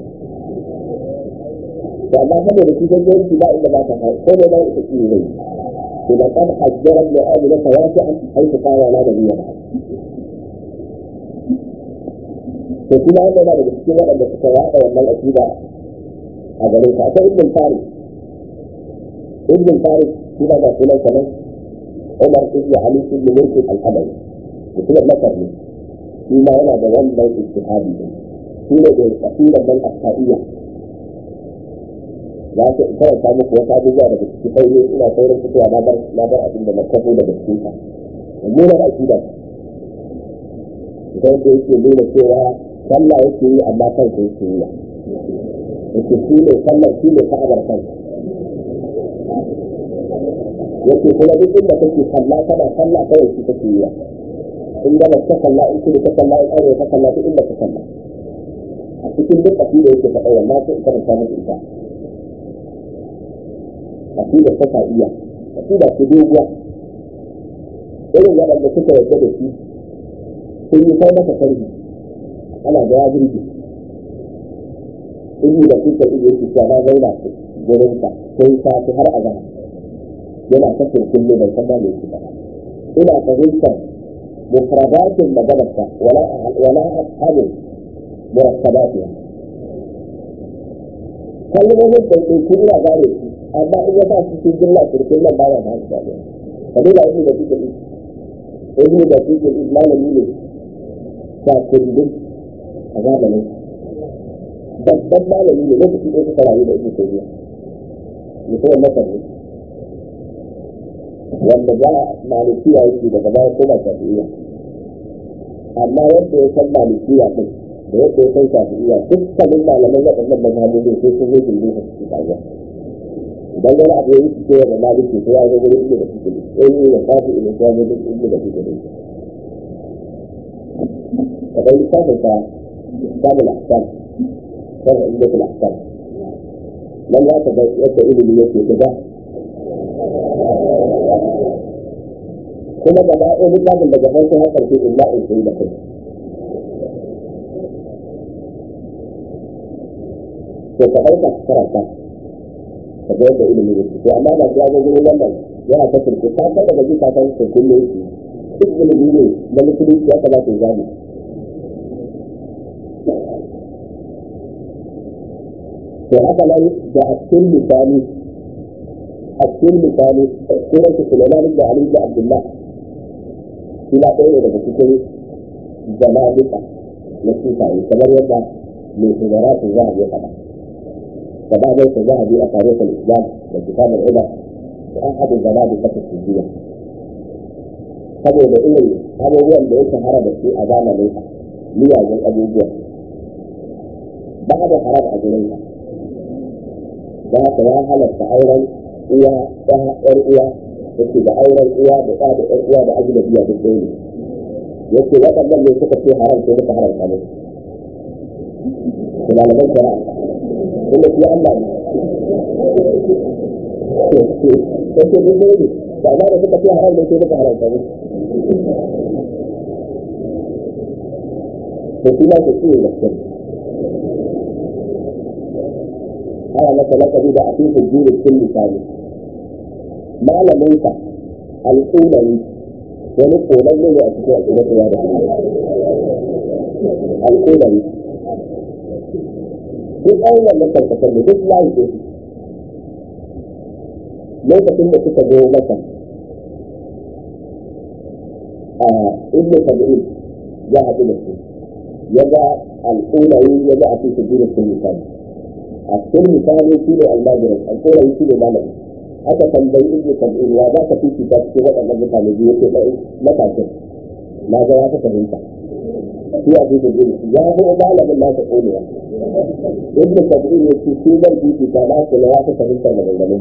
فأما هم بكي جنجل في لا إلا ما تفعل كل ما يتكيه لي إذا كان حجر ابن آمنة واسعا حيث قال لا نبي بعد. فكما أننا بكتنا أن تتواعد وأن الأكيد أجلين فأتى ابن الفارس فيما ذاكنا كمان عمر ابن علي ابن ملك الحمد وكما ذكرني فيما أنا دوام من اجتهادي فيما أخيرا من الأخائية لكن كان سامك وسابوا ذلك بكتفيه إلى خير الفتوى ما بر أبن مكفو لبسكيسا ومولا أكيدا إذا أنت يقولون سيرا صلى يكي أما كان سيكي yake shi ne sallar shi ne ka'abar kanka yake kuma duk inda kake sallah kana sallah kawai shi kake yi in da ka sallah in kuma ka sallah in aure ka sallah duk inda ka sallah a cikin duk kafi da yake faɗa wannan sai ka rasa miki ita kafi da saka iya kafi da su doguwa irin waɗanda suka yarda da shi sun yi kai masa sarki ana da ya girgi in da kuka iya yi na zauna su gurin ka sai safi har a zama yana kashe kullum bai san ba me yake ba ina fahimtar mufradatin maganarsa wala ashabin murakkabatiha kalmomin da ke kuriya gare shi amma in ya sa su cikin jumla turkin nan ba ya ba su dariya kamar da ibnu da kuke malami ne ta kundin a zamanin babban malami ne lokaci ɗaya suka rayu da ibnu taymiya mutumin masar ne wanda za a malikiya yake daga baya koma shafi'iyya amma yadda ya san malikiya din da yadda ya san shafi'iyya dukkanin malaman waɗannan mazhabobi sai sun yi gindin su cikin kariya idan wani abu ya yi cikin da maliki sai ya zo wurin ibnu da kuke ne da shafi'i ne sai ya zo wurin ibnu da kuke ne kadai lissafin ka samun ahkam شرع عدة الأحكام من لا يبدأ إلي يكي كذا ثم بدأ إلي لازم بجهازها في إملاء السيدة كذا فكذلك أحكرتها فجأة إلي يكي وأمام أجلاد يقول لما يرى فتر الكتاب فلا بجيت عشان في كل يكي إذن الديني لما تريد يأتبع في ذلك وهذا لا يبدأ السلم الثاني سورة سليمان بن علي بن عبد الله إلى غير ذلك زمالقة نسيتها كما يبدأ من حضارات الذهب يقضى فبعد ذلك ذهب إلى تاريخ الإسلام وكتاب العلم وأحد الزنادقة السجية saboda irin abubuwan da ya shahara da su a zamanin sa miyagun abubuwa ba da haram a gurin sa da haka ya halatta auren uwa ɗan uwa yake da auren uwa da ɗa da ɗan uwa da ajnabiya duk ɗaya ne yake waɗannan ne suka ce haram sai muka haramta musu malaman shari'a kuma shi Allah ne yake duk ɗaya ne da za da suka ce haram ne sai muka haramta musu to shi ma ke ciwo da shi ana masa lakabi da afifin jirin sun misali malaminka al'ulari wani kolan ne a cikin al'ulari ya da al'ulari duk ayyukan da karkasar da duk layi ce lokacin da suka zo masa a ibn tabi'in ya haɗu da su ya ga al'ulari ya ga afifin jirin sun misali a cikin misali shi ne almajirin alƙorai shi ne malami aka tambayi ibnu sab'in ya za ka fifita cikin waɗannan mutane biyu yake ɗaya matakin na ga ya ta fahimta shi a cikin gudu ya zo malamin nasa ƙonewa ibnu sab'in ya ce shi zan fifita na kula ya ta fahimta da gangamin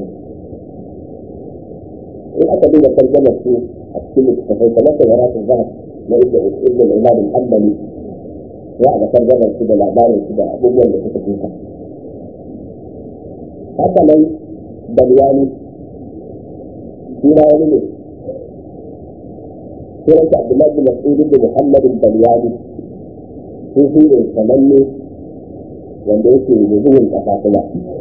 in aka duba tarjamar su a cikin littattafai kamar da wara zahar na ibnu al-imam al-hanbali ya ga tarjamar su da labarin su da abubuwan da suka tuka haka nan balyani shi ma wani ne sunansa abdullahi bin mas'ud bin muhammad balyani shi ne sananne wanda yake da zuwan kasa kuma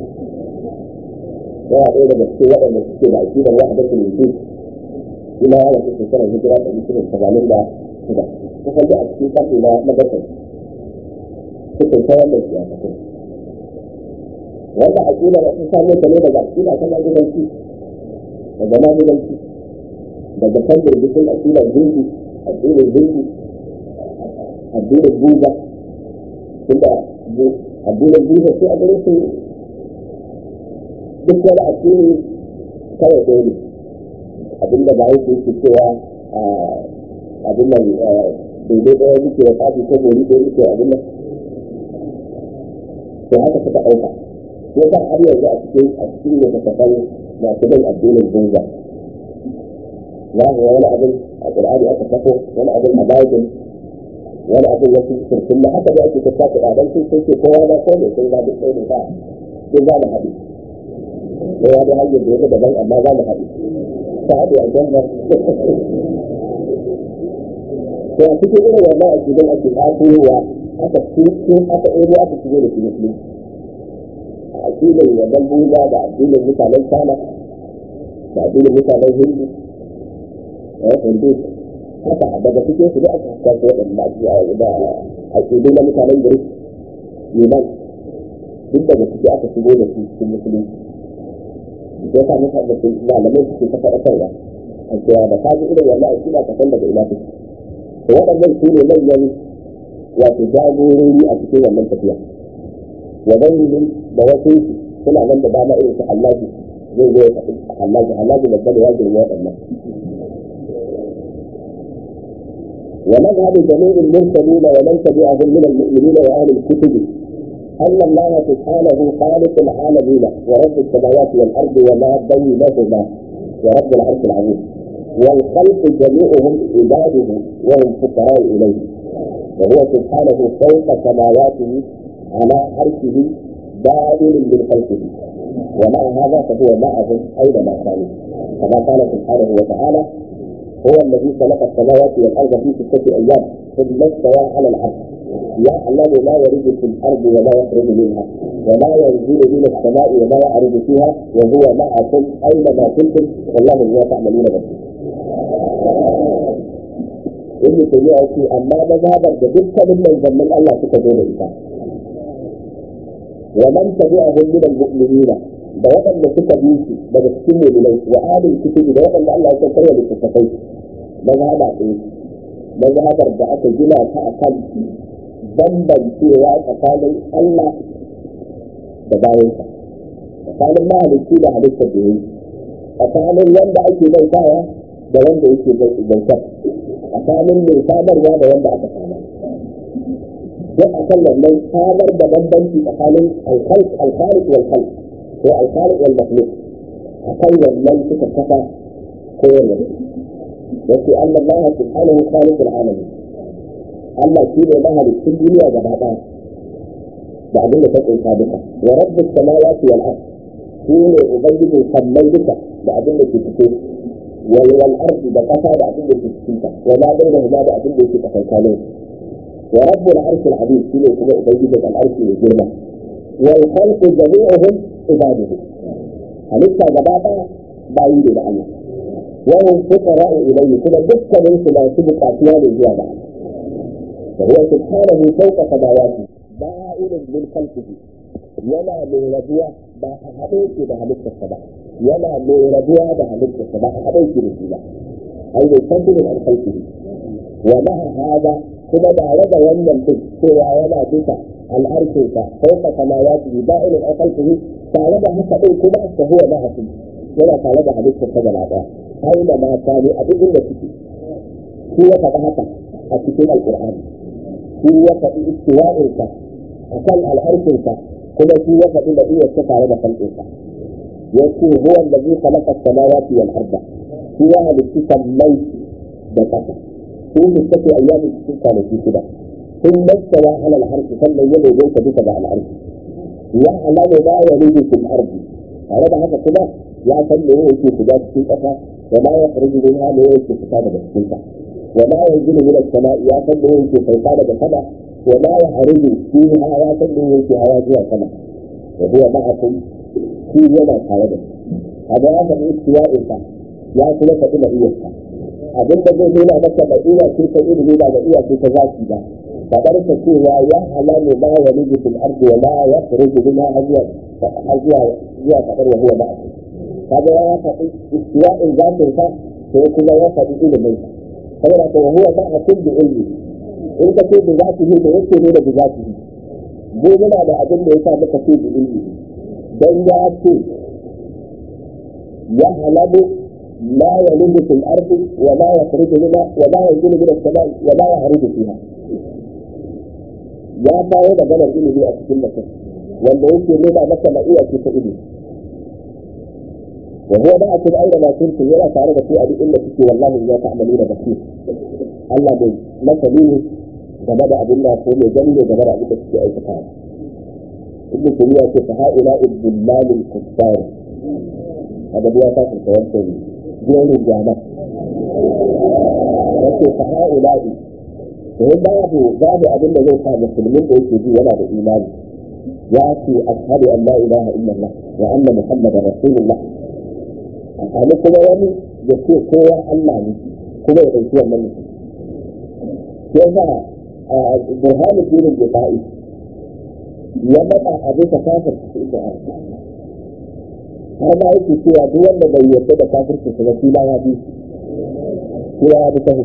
yana ɗaya daga cikin waɗanda suke da aƙidar wahdatul wujud ina yana cikin shekarar hijira da musulun tamanin da shida kusan da a cikin kafi na bakwai suke ta wannan siyasa kuma wanda aƙidar wasu samun ta ne daga aƙida ta magudanci daga magudanci daga kan jirgin aƙidar jirgi aƙidar jirgi addinin buza tunda addinin buza sai a gare su duk wani addini kawai ɗaya ne abinda ba yake yake cewa abin nan daidai ɗaya muke da tsafi ko gori ɗaya muke abin nan to haka suka ɗauka ko ba har yanzu a cikin da ta kai masu bin addinin bunza za ku wani abin a ƙur'ani aka sako wani abin a bible wani abin wasu surfin na haka da ake ta sa kuɗaɗen sun ce kowa na ko ne sun ba duk ɗaya ne ba sun za mu haɗu ko ya da hanyar da ya daban amma za mu haɗu ta haɗu a janna to a cikin irin wannan a cikin ake ƙasowa aka cikin aka ɗebo aka shigo da shi musulmi a aƙidar yaban buza da addinin mutanen sana da addinin mutanen hindu hindu haka daga cikin su da aka kasu waɗanda da aƙidu na mutanen greek yunan duk daga ciki aka shigo da su cikin musulunci sai ka muka da malamai suke ta faɗakarwa a cewa da kaji irin wannan aƙida ka san daga ina take to waɗannan su ne manyan wato jagorori a cikin wannan tafiya wadannan da wasu suna nan da dama irin su Allahi zai zo ya faɗi Allahi da bada ya girma waɗannan ومذهب جميع المرسلين ومن تبعهم من المؤمنين وأهل الكتب أن الله سبحانه خالق العالمين ورب السماوات والأرض وما بينهما ورب العرش العظيم والخلق جميعهم عباده وهم فقراء إليه وهو سبحانه فوق سماواته على عرشه دائم من خلقه ومع هذا فهو معهم أينما كانوا كما قال سبحانه وتعالى هو الذي خلق السماوات والأرض في 6 أيام ثم استوى على العرش يعلم ما يريد في الأرض وما يخرج منها وما ينزل من السماء وما يعرج فيها وهو معكم أينما كنتم والله بما تعملون بصير. ابن تيمية يقول أما مذهب الجديد من زمن الله تكذب الإنسان ومن تبعهم من المؤمنين da waɗanda suka bi shi daga cikin mu'minai wa ahlul kitabi da waɗanda Allah ya saukar da littattafai mazhaba ɗaya mazhabar da aka gina ta akan bambancewa tsakanin Allah da bayansa tsakanin mahalicci da halittar da yayi tsakanin wanda ake bautawa da wanda yake bautar tsakanin mai samarwa da wanda aka samar duk akan wannan samar da bambanci tsakanin al-khaliq wal khalq هو الخالق والمخلوق أقل من تتكفى قوة وفي أن الله سبحانه خالق العالمين أما كيف ظهر في الدنيا جبهتها بعدين فتح سابقة ورب السماوات والأرض كيف أبيض سميتك بعدين تتكفى والأرض بقفى بعدين تتكفى وما بينهما بعدين تتكفى ورب العرش العظيم كيف أبيض العرش والجرمة والخلق جميعهم عباده halitta gaba ɗaya bayi ne da Allah wahum fuqara'u ilayhi kuma dukkanin su masu buƙatuwa ne zuwa ga Allah wa huwa subhanahu fawqa samawati ba'ilun min khalqihi yana mai rabuwa ba a haɗe ke da halittarsa ba yana mai rabuwa da halittarsa ba a haɗe ke da shi ba ai mai sabbin an khalqihi wa ma'a hada kuma ba raba wannan din cewa yana bisa al'arshinsa fawqa samawati ba'ilun an khalqihi tare da haka din kuma fa huwa ma'akum yana tare da halittar ta gaba daya aina ma kanu a duk inda suke shi ya faɗa haka a cikin alqur'ani shi ya faɗi istiwa'insa akan al'arshinsa kuma shi ya faɗi da iya tare da khalqinsa yace huwa allazi khalaqa as-samawati wal arda shi ya halitta sammai da ƙasa shi ne take ayyamin cikin kwanaki shida ثم استوى على العرش ثم يدعو بك على العرش يعلم ما يلج في الارض على هذا كده يعلم له في حجاب في الأرض وما يخرج منها له في كتاب السماء وما ينزل من السماء يعلم له في سلطان السماء وما يعرج فيها يعلم له في هواجر السماء وهو معكم في يوم القيامة هذا هذا الاستواء ya kuma faɗi da iyarsa abin da zai nuna maka da iya ce ta ilimi ba da iya ce ta zaki ba fadar ta cewa ya halalu ma wa riji fil ardi wa ma yakhruju minha zuwa fadar wa huwa ma'a kaga ya faɗi istiwa'in zatin sa sai kuma ya faɗi ilimin sa saboda ko huwa ma'a kulli ilmi in ka ce da zatihi da yake ne da zatihi mu muna da abin da yasa muka ce da ilmi dan ya ce ya halalu لا يلج في الأرض ولا يخرج منها ولا ينزل من السماء ولا يعرج فيها. يا بايد أنا إلي لي أتكلم wanda yake nuna maka ma'iya ce ta ilimi wa huwa ma'akum aina ma kuntum yana tare da ku a duk inda kuke wallahi ya ta'malu da basir Allah bai masali ne game da abin da ko mai gani ne game da abin da kuke aikata ibnu tayyiba ce fa ha'ila ibdillal al-kuffar hada biya ta ta wanke ne jerin jama'a wace fa ha'ila sai babu abin da zai sa musulmin da yake ji yana da imani يأتي أشهد أن لا إله إلا الله وأن محمدا رسول الله أنا كما يعني يقول قوة الله كما يقول من كيف برهان الدين الجزائي يبقى حديث كافر في الإسلام هذا يأتي سوى دول الذي يبدأ كافر في الإسلام لا يأتي سوى هذا كافر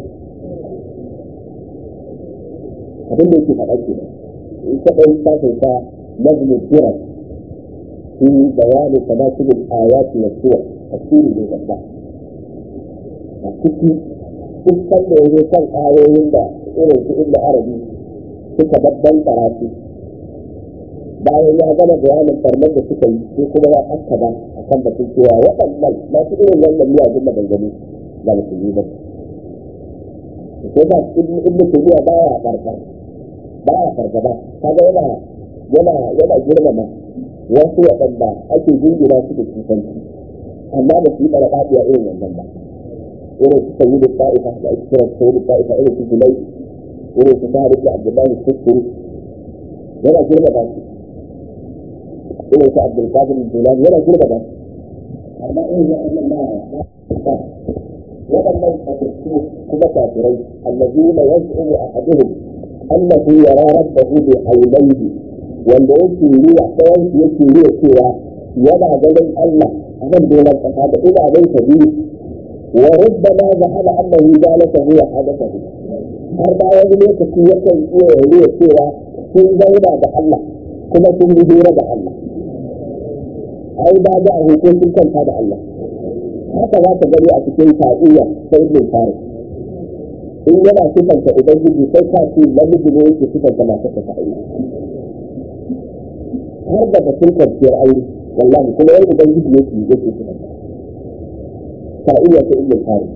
هذا يأتي فالأجل يتبعي كافر نظم الدرس في بيان تناسب الآيات والسور تفسير للإسلام. التكي تستمع إذا كان آيوين دا إلا عربي تتبدل تراسي. bayan ya gama bayanin farmar da suka yi sai kuma ya haskaba a kan batun cewa waɗannan masu irin wannan miyagun maganganu ba da su yi ba. Ko ba ibnu tayyiba baya fargaba kaga yana girmama wasu waɗanda ake jingina su da kusanci amma da su yi ɗaraɗaɗiya irin wannan ba irin su sayi da ta'ifa da ake kira sayi da ta'ifa irin su julai irin su ta harika abdullahi kuskuru yana girmama su irin su abdulkadir julani yana girmama su amma irin waɗannan fatattu kuma kafirai allazina yaz'umu ahaduhum annahu yara rabbahu bi aynayhi wanda yake riya ɗayan yake riya cewa yana ganin Allah a nan doron ƙasa da idanun sa biyu wa rubbama zahaba annahu zalika huwa hadathahu har da wani lokaci yakan iya riya cewa sun zauna da Allah kuma sun yi hira da Allah ai ba da hukun sun kanta da Allah haka za ka gani a cikin ta'iyya sai ibn Farid in yana sifanta ubangiji sai ka ce namiji ne yake sifanta masu ta'iyya har da batun kwanciyar aure wallahi kuma yau ubangiji yake sifanta ta'iyya ta ibn Farid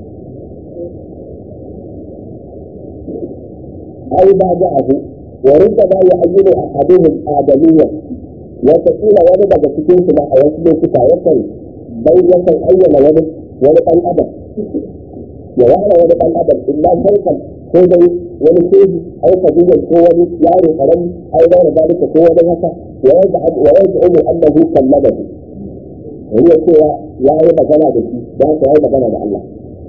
ai ba da abu wa rubbama yu'ayyidu ahaduhum adamiyya wa taqila wani daga cikin su ma a wasu lokuta yakan ayyana wani ɗan adam ya ware wani ɗan adam illa farkan ko dai wani keji ai kabilan ko wani yaro karami ai da zalika ko wani haka wa yaz'umu annahu kallamahu yana cewa ya yi magana da shi da haka ya yi magana da Allah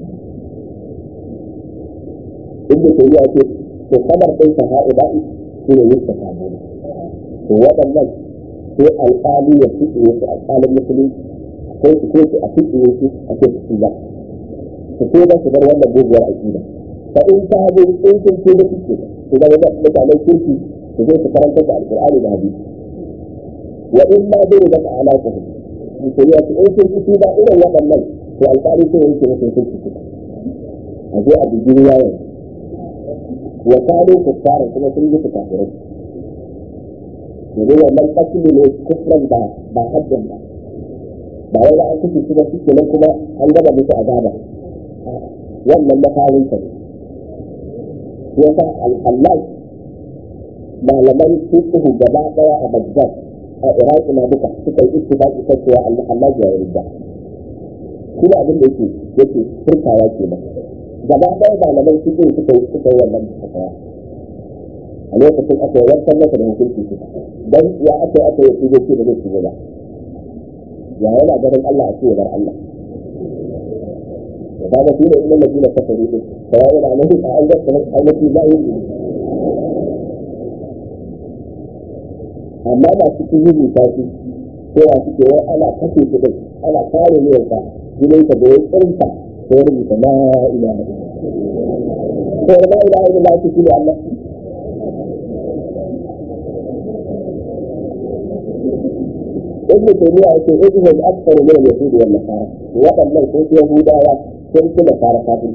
inda ke yi ake to kamar ɗin saha'uda'i shi ne yadda samu to waɗannan sai alƙali ya fi wasu alƙalin musulunci sai su kai a cikin yake a cikin su ba su ko da su bar wannan buguwar aqida fa in ta hadu in kun ce da kike su ga wannan mutanen kirki su zo su karanta da alqur'ani da hadisi wa in ma dai da alaƙa shari'a ce in sun fito da irin waɗannan to alƙali sai yake musu sun fito a zo a bijiri yayin wa kanu kuffaran kuma sun yi kafirai domin wannan kasili ne kufran ba haddin ba wai da an kashe su ba suke nan kuma an gaba musu azaba wannan makarin sa ya sa al-hallaj malaman fiqh gaba daya a Baghdad a Iraq na duka suka yi ittifaqi kan cewa al-hallaj ya yarda kuma abin da yake furtawa kenan gaba daya malaman fiqh suka yi wannan fatawa a lokacin aka yi wancan masa da hukunci su dan ya aka yi shigo shi da zai shigo ba ya yana ganin Allah a cikin Allah da ba shi ne inda madina ta fari din sai yana nan a Allah ta Allah la yi amma ba su yi ta shi sai ya suke wai ana kashe shi din ana kare ne yanka gidan ka da ya tsinta sai ya rubuta la ilaha illallah sai la ilaha illallah shi ne Allah ابن تيمية يقول إذن أكثر من اليهود والنصارى وقد من كنت يهودا كنت نصارى كافر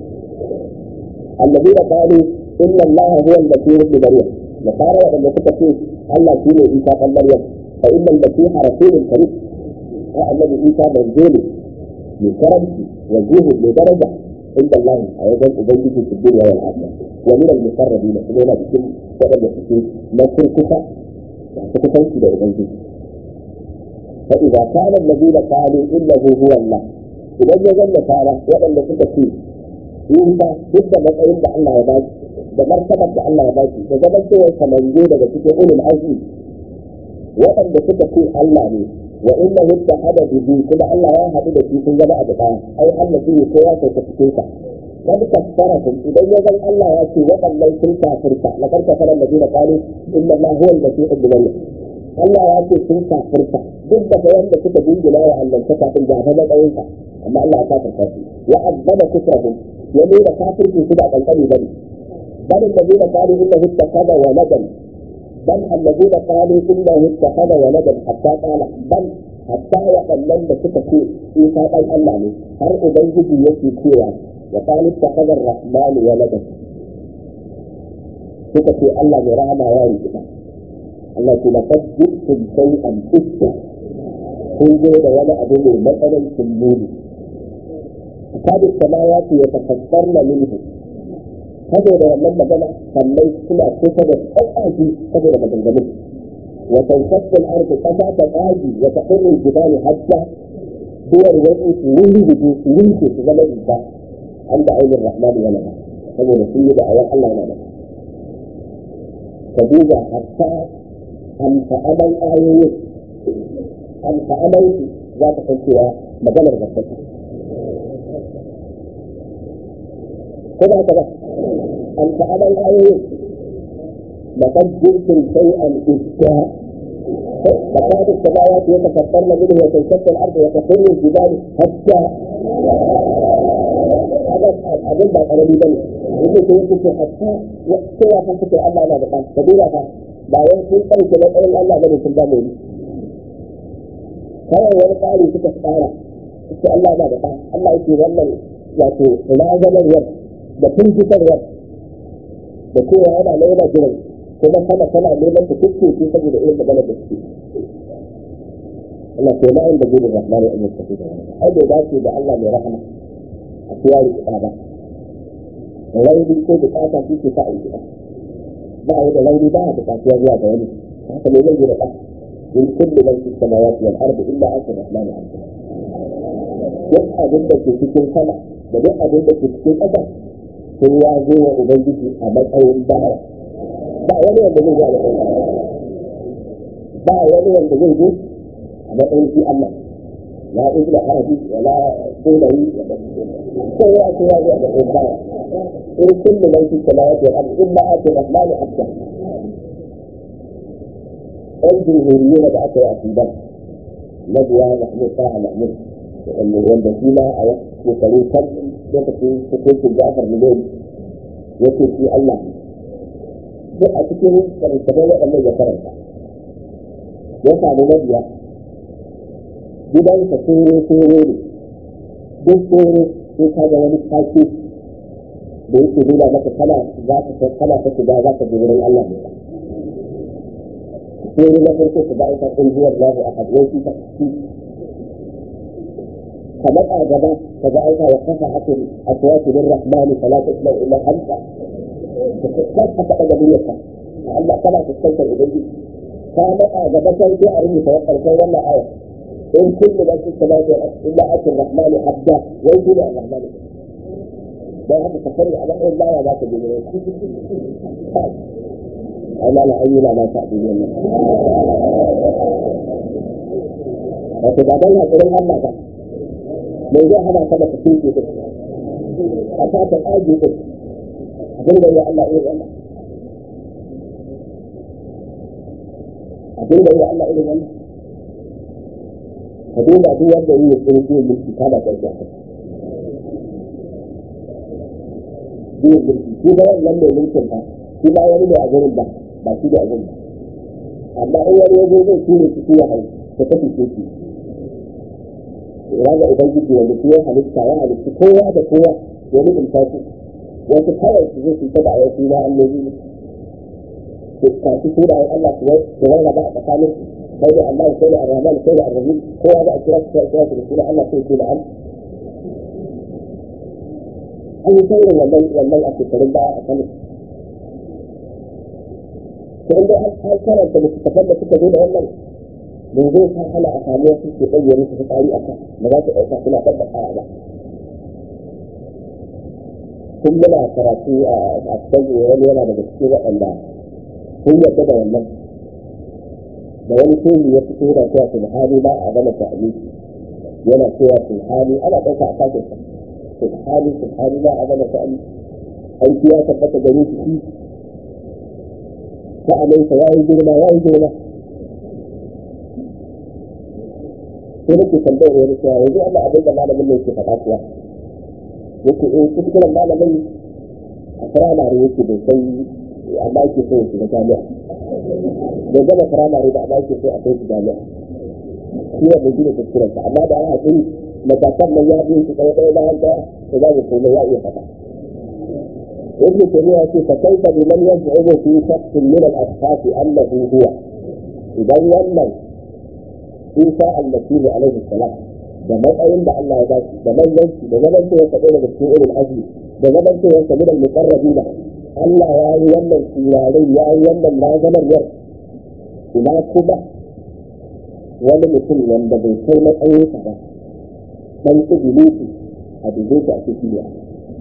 الذين قالوا إن الله هو المسيح ابن مريم نصارى لما تكفي الله فيه عيسى ابن مريم فإن المسيح رسول كريم الذي عيسى منزول من كرمه وجوه لدرجة عند الله أيضا أبيته في الدنيا والآخرة ومن المقربين كلنا بكل سبب يحكي ما كركفة كركفة إلى أبيته فإذا كان الذين قالوا إنه هو الله إذا يزل تعالى وأن تكفي إنت ضد مسألة الله يباك بمرتبة الله يباك فجبت سوى كمنجودة تكون العزيز وأن تكفي الله وإنه اتحد به كما الله واحد في سنجد أبقى أي أن فيه قوة تكفيك وقد كفركم إذا يزل الله يأتي وأن ليس كافرك لقد كفر الذين قالوا إن الله هو المسيح ابن مريم Allah ya ce sun kafirta duk da bayan da suka dingina wa Allah ta kafin da ta matsayinka amma Allah ya kafirta su wa azzaba kufrahum ya nuna kafirci su da kankani bane bal alladhina qalu innahu ittakhadha waladan bal alladhina qalu innahu ittakhadha waladan hatta qala bal hatta ya kallan da suka ce Isa dan Allah ne har ubangiji yake cewa wa qalu ittakhadha ar-rahman waladan suka ce Allah mai rahama ya rike Allah ce na fajjitun sai an fuska kun zo da wani abu mai matsanancin muni kadin samawati ya tafassar na minhu saboda wannan magana sannan suna kusa da tsauƙaƙi saboda maganganun wa tanfassal ardu kasa ta ƙaji wa tahirru jibali hajja duwar wasu su wuri su wuri su zama isa an da ainihin rahmani wala ba saboda sun yi da ayan Allah yana da ka duba hatta amfa'aman ayoyin amfa'amansu za ta san cewa maganar gaskata ko ba ta ba amfa'aman ayoyin مقدرتم شيئا إذكاء فقاد السماوات يتفطرن منه وتنشق الأرض وتخر الجبال حتى هذا أظن بعد أنا بني يقول يقول حتى سوى فانتك الله أنا بقى فدورها ba wai sun ɗauke matsayin Allah bane sun ba mai kawai wani tsari suka tsara su Allah ba da ɗa Allah yake wannan wato razamarwar da firgitarwar da kowa yana launa jiran kuma sama tana neman ta kuske ce saboda irin maganar da suke Allah ko ma'in da gudun rahmani an yi tafi da wani ai bai dace da Allah mai rahama a kiyari kiɗa ba rauni ko bukata shi ke sa a yi kiɗa ba a yi da rauni ba a bukatuwa zuwa ga wani haka ne zai yi da ɗan in kullu man fi samawati wal ardi illa anta rahmanu abda duk abin da ke cikin sama da duk abin da ke cikin ƙasa sai ya zo wa ubangiji a matsayin bawa ba wani wanda zai zo a matsayin ba wani wanda zai zo a matsayin shi Allah la ibn arabi wala dawlawi sai ya zo a matsayin bawa in kullu man fi samawati wal ardi illa anta rahmanu abda الجمهوريين da aka yi a Sudan na biya Mahmud Sa'a Mahmud wanda shi ma a shekaru kan lokacin hukuncin Ja'far Miliyoni yake shi Allah duk a cikin karkashin waɗannan ya karanta ya samu mabiya gidansa tsoro ne duk tsoro sai ka ga wani take da yake nuna maka kana ta shiga za ka je wurin Allah ne tsoro na farko ka ga ita ƙungiyar zafi a hadwai ta kamar a gaba ka ga aika wa kafa hakin aswatu lirrahmani fala tasma'u illa hamsa ka faɗa da duniyarka Allah kana fuskantar ubangiji ka matsa gaba sai a rubuta wa ƙarshen wannan aya in kullu da su salatu illa atir rahmani abda wai dole a rahmani dan haka ka sani Allah in baya za ka je ne Allah la ayyuna ma ta duniya ne wato da dan hakurin Allah ka mai zai hana ka da kake da a ta ta aji da abin da ya Allah ya Allah abin da ya Allah ya Allah ka duba duk wanda yi yake yin mulki kada ka ga duk shi da wannan ne mulkin ka shi ba wani ne a gurin ba shi da a gurin amma in wani yazo zai tura shi ya hau ka tafi shi raga ubangiji wanda shi ya halitta ya halitta kowa da kowa ya mutunta su wasu kawai su zai fita da ayyuka na annabi su kafi tura Allah su rarraba a tsakanin sai da Allah sai da Ar-Rahman sai da Ar-Rahim kowa da kira su da sunan Allah sai da an yi sai wannan a cikin da a kan sai da an karanta littafan da suka zo da wannan ne zai sa hala a samu wasu ke bayyana su tsari a kan da za su ɗauka suna tabbata ba kun muna karatu a cikin wani yana daga cikin waɗanda sun yarda da wannan da wani shehi ya fito da cewa subhani ba a gama ta'ali yana cewa subhani ana ɗauka a kafin sa subhani ba a gama ta'ali aiki ya tabbata gare shi sa'alaita ya yi girma sai nake tambayar wani cewa yanzu Allah abin da malamin ne yake faɗa kuwa yake cikin malamin a firamare yake bai sai amma yake so su ga jami'a da gama firamare da amma yake so a kai su jami'a shi ne bai gina kuskuren sa amma da ana hakuri matakan nan ya biyu su tsaye ɗaya bayan ɗaya da za mu komai ya iya faɗa ابن تيمية فكيف بمن يزعم في شخص من الأشخاص أنه هو إذا يمن عيسى المسيح عليه السلام da matsayin da Allah ya ba shi da manzanci da zamanto ya kaɗai daga cikin irin azumi da zamanto ya kaɗai da mukarrabi da Allah ya yi wannan turarai ya yi wannan mazamarwar ina kuma wani mutum wanda bai kai matsayinsa ba ɗan ibilisi a dubu a cikin ya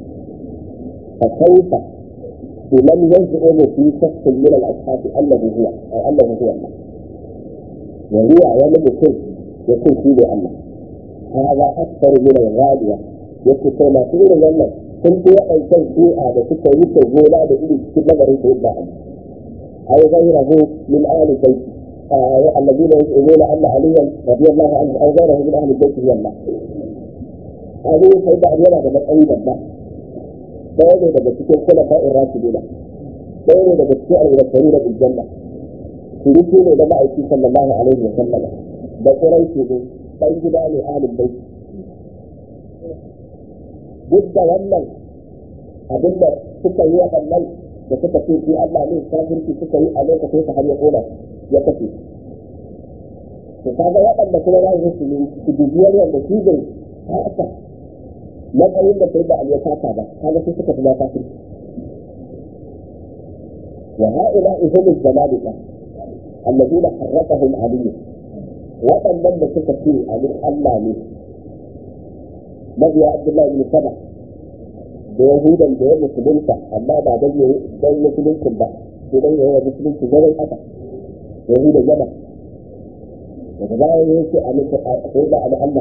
فكيف بمن يزعم في شخص من الاشخاص انه هو او انه هو الله وهو ولم يكن فيه الله هذا اكثر من الغاليه يكفي كما تقول الله كنت وان كان فيها بسكه يسوع لا بإيد في نظر سيدنا او غيره من اهل البيت الذين يزعمون ان عليا رضي الله عنه او غيره من اهل البيت هو الله هذه سيدنا علي هذا ايضا الله ɗaya ne daga cikin kula ba'in rashidina ɗaya ne daga cikin alwadattari da aljanna surutu ne da ma'aiki sallallahu alaihi wa sallam da tsirai ke ne ɗan gida ne ahalin bai duk da wannan abin da suka yi waɗannan da suka ce shi Allah ne kafirci suka yi a lokacin sa har ya ƙona ya kashe to kaga waɗanda kuma za su ne su bibiyar wanda shi bai haka matsayin da sai da aliyata ba kaga sai suka tuna kafin wa ha'ila ihum az-zamalika alladhina harraqahum ali waɗannan da suka ce ali Allah ne mabiya Abdullahi ibn Saba da yahudan da ya musulunta amma ba dan musuluncin ba sai dan yayin musulunci gaban haka yahudan yana daga bayan yake a sai da Allah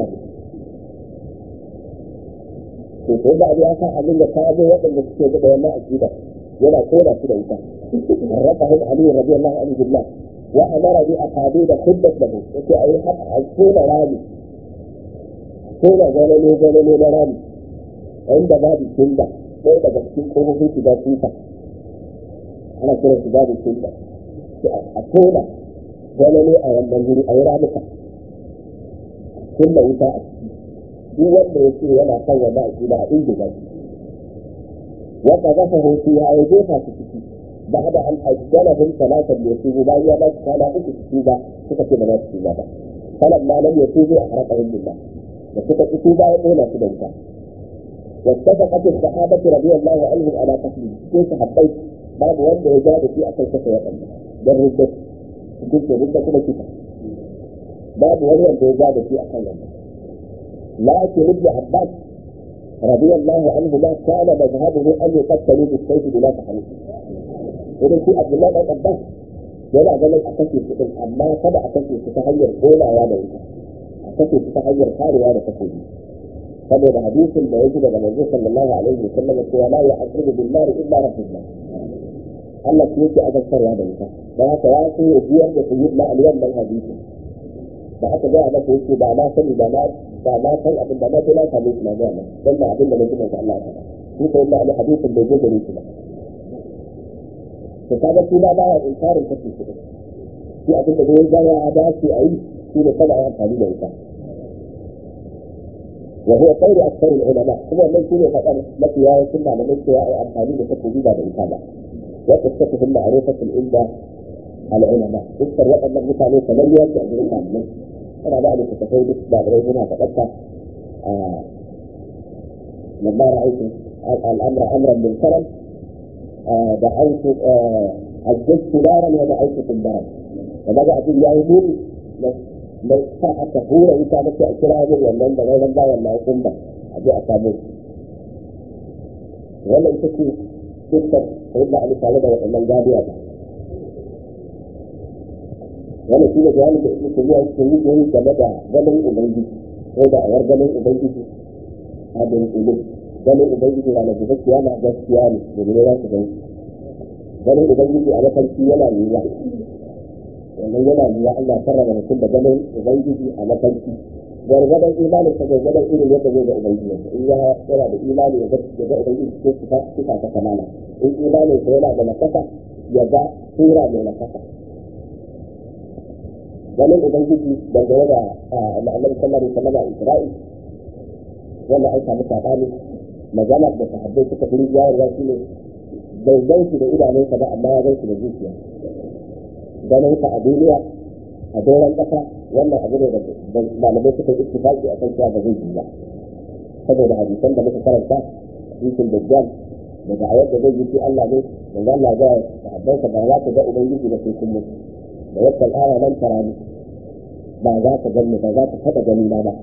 ne to da ya sa abin da ta zo waɗanda suke da wannan aqida yana koda su da ita rabbahu ali radiyallahu anhu billah wa amara bi aqadi da khuddat lahu yake ayi haka a koda rami koda gane na rami inda babu kinda sai daga cikin kofofin su da tuta ana kiran su babu sunna a tona wani ne a wannan guri a yi ramuka sunna wuta a ciki duk wanda ya ce yana kan wani aƙida a ingiza shi wanda za ka hoto ya yi jefa su ciki ba da an ajjalahum salatan da su ba ya ba su kwana uku su ba suka ce ba za su ba falan ma lam yatubu a harqahum billah da suka ci ba ya kona su da wuta واتفقت الصحابة رضي الله عنهم على قتله كيف حبيت بعض وانت يجاد في أكل كفر وقلنا ده الردة كنت ردة كده كده بعض وانت يجاد في أكل وقلنا لكن ابن عباس رضي الله عنهما كان مذهبه أن يقتلوا بالسيف بلا تحريف إذا في عبد الله بن عباس yana ganin a kashe su din amma kada a kashe su ta hanyar kolawa da wuta a kashe su ta hanyar karewa da takobi saboda hadisin da yake daga manzo sallallahu alaihi wa sallam cewa la ya'budu billahi illa rabbullah Allah shi yake azabtarwa da wuta dan haka ya so ya biyar da sayyidina Ali wannan hadisi da aka ga masa yake ba na sani ba na san abin da na dole ka mutu na ga nan dan da abin da nake manzo Allah ya faɗa shi ko Allah hadisin bai gode ne ba to kaga shi ba ya inkarin kace shi abin da zai ga ya dace a yi shi ne kada ya amfani da wuta وهو قول أكثر العلماء هو من كل فقر التي يسمى من سواء أمثالي بتكوبي بعد الإنسان وتستفد المعروفة الإنجا العلماء اكثر وقت من مثالي فلن يأتي أجل الإنسان أنا بعد تتفيد بعد ريبنا فقدت لما رأيت الأمر أمرا بالكرم دعوت عجزت نارا ودعوت النار وبدأ باليهود mai sa aka hura wuta da a kira min wannan da rainan bayan na hukumma a je a samu wannan ita ce dukkan wanda ali tare da waɗannan gadiya ba wannan shi ne bayanin da ita ne yake yi game da ganin ubangiji ko da awar ganin ubangiji a da ilimi ganin ubangiji na da kiyama gaskiya ne domin ya su gani ganin ubangiji a mafarki yana yiwuwa wannan yana nuna Allah karrama mutum da ganin ubangiji a mafarki gwargwadon imanin sa gwargwadon irin yadda zai ga ubangiji in ya yana da imani ya ga ubangiji ko sifa ta kamala in imanin sa yana da nakasa ya ga sura mai nakasa ganin ubangiji dangane da Annabi sallallahu alaihi wasallam Isra'il wannan an samu sabani magana da sahabbai suka fi jayarwa shine bai ganshi da idanunsa ba amma ya ganshi da zuciya ganin ka a duniya a doron ƙasa wannan abu ne da malamai suka yi ittifaqi a kan cewa ba zai yi ba saboda hadisan da muka karanta cikin dajjal da da'awar da zai yi ci Allah ne da Allah ya sahabbansa ba za ka ga ubangiji da sai kullum da wannan aya nan tarani ba za ka gani ba za ka taɓa gani na ba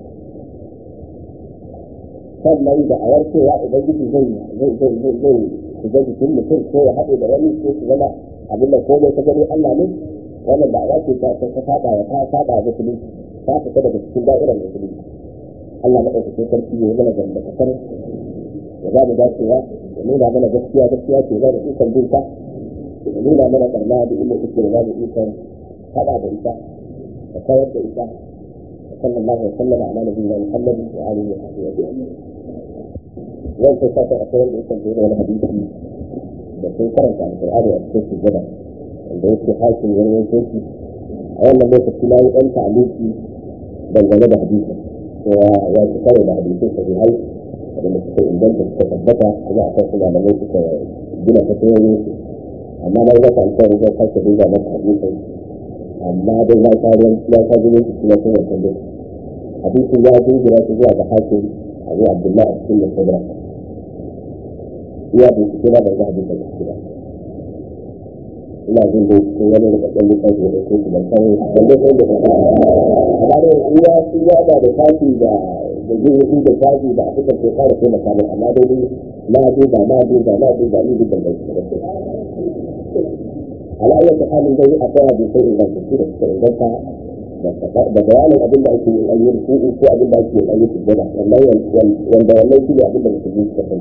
sannan da awar cewa ubangiji zai shiga jikin mutum ko ya haɗe da wani ko su zama abin da komai ta gani Allah ne wannan ba za ta saba ya ta saba da musulunci ta fita daga cikin da'irar musulunci Allah na ɗauke sarki ya yi mana gamba kasar ya za mu dacewa ya nuna mana gaskiya gaskiya ce za mu ikon bin ta ya nuna mana ƙarna da inda suke da za mu ikon haɗa da ita da kawar da ita صلى الله وسلم على نبينا محمد وآله وصحبه أجمعين. وأنت تستطيع أقول بإسم الله والحديث بس كرمت عن القرآن وأسكت الجبل عند يسكي حاكم وينسوك أولا ما تستلاقي أنت عليكي بل جلد حديثا ويتكرر بحديثة في هاي لما تستطيع الجنة تتثبتها وما أعطاكم على موتك بلا تتواني أما لا يبقى أن كان رجال حاكم بيجا مصر حديثا amma dai na kariyar ya ta zuwa cikin wasu wancan dai hadisin ya jingira su zuwa ga hakim abu abdullahi a cikin da sabra iya bincike ba da za a bisa gaskiya ina jin dai ko wani da kaɗan littafi da ko su ban san wanda sai da kasa amma dai iya ba da tafi da jirgin da tafi da abin da ke fara taimaka min amma dai na duba ni duk da gaskiya على أي حال زي أقوى بشيء إذا كثير إذا ببيان الأدلة في الأيام في أدلة في الأيام في الجبل والبيانات في أدلة في الجبل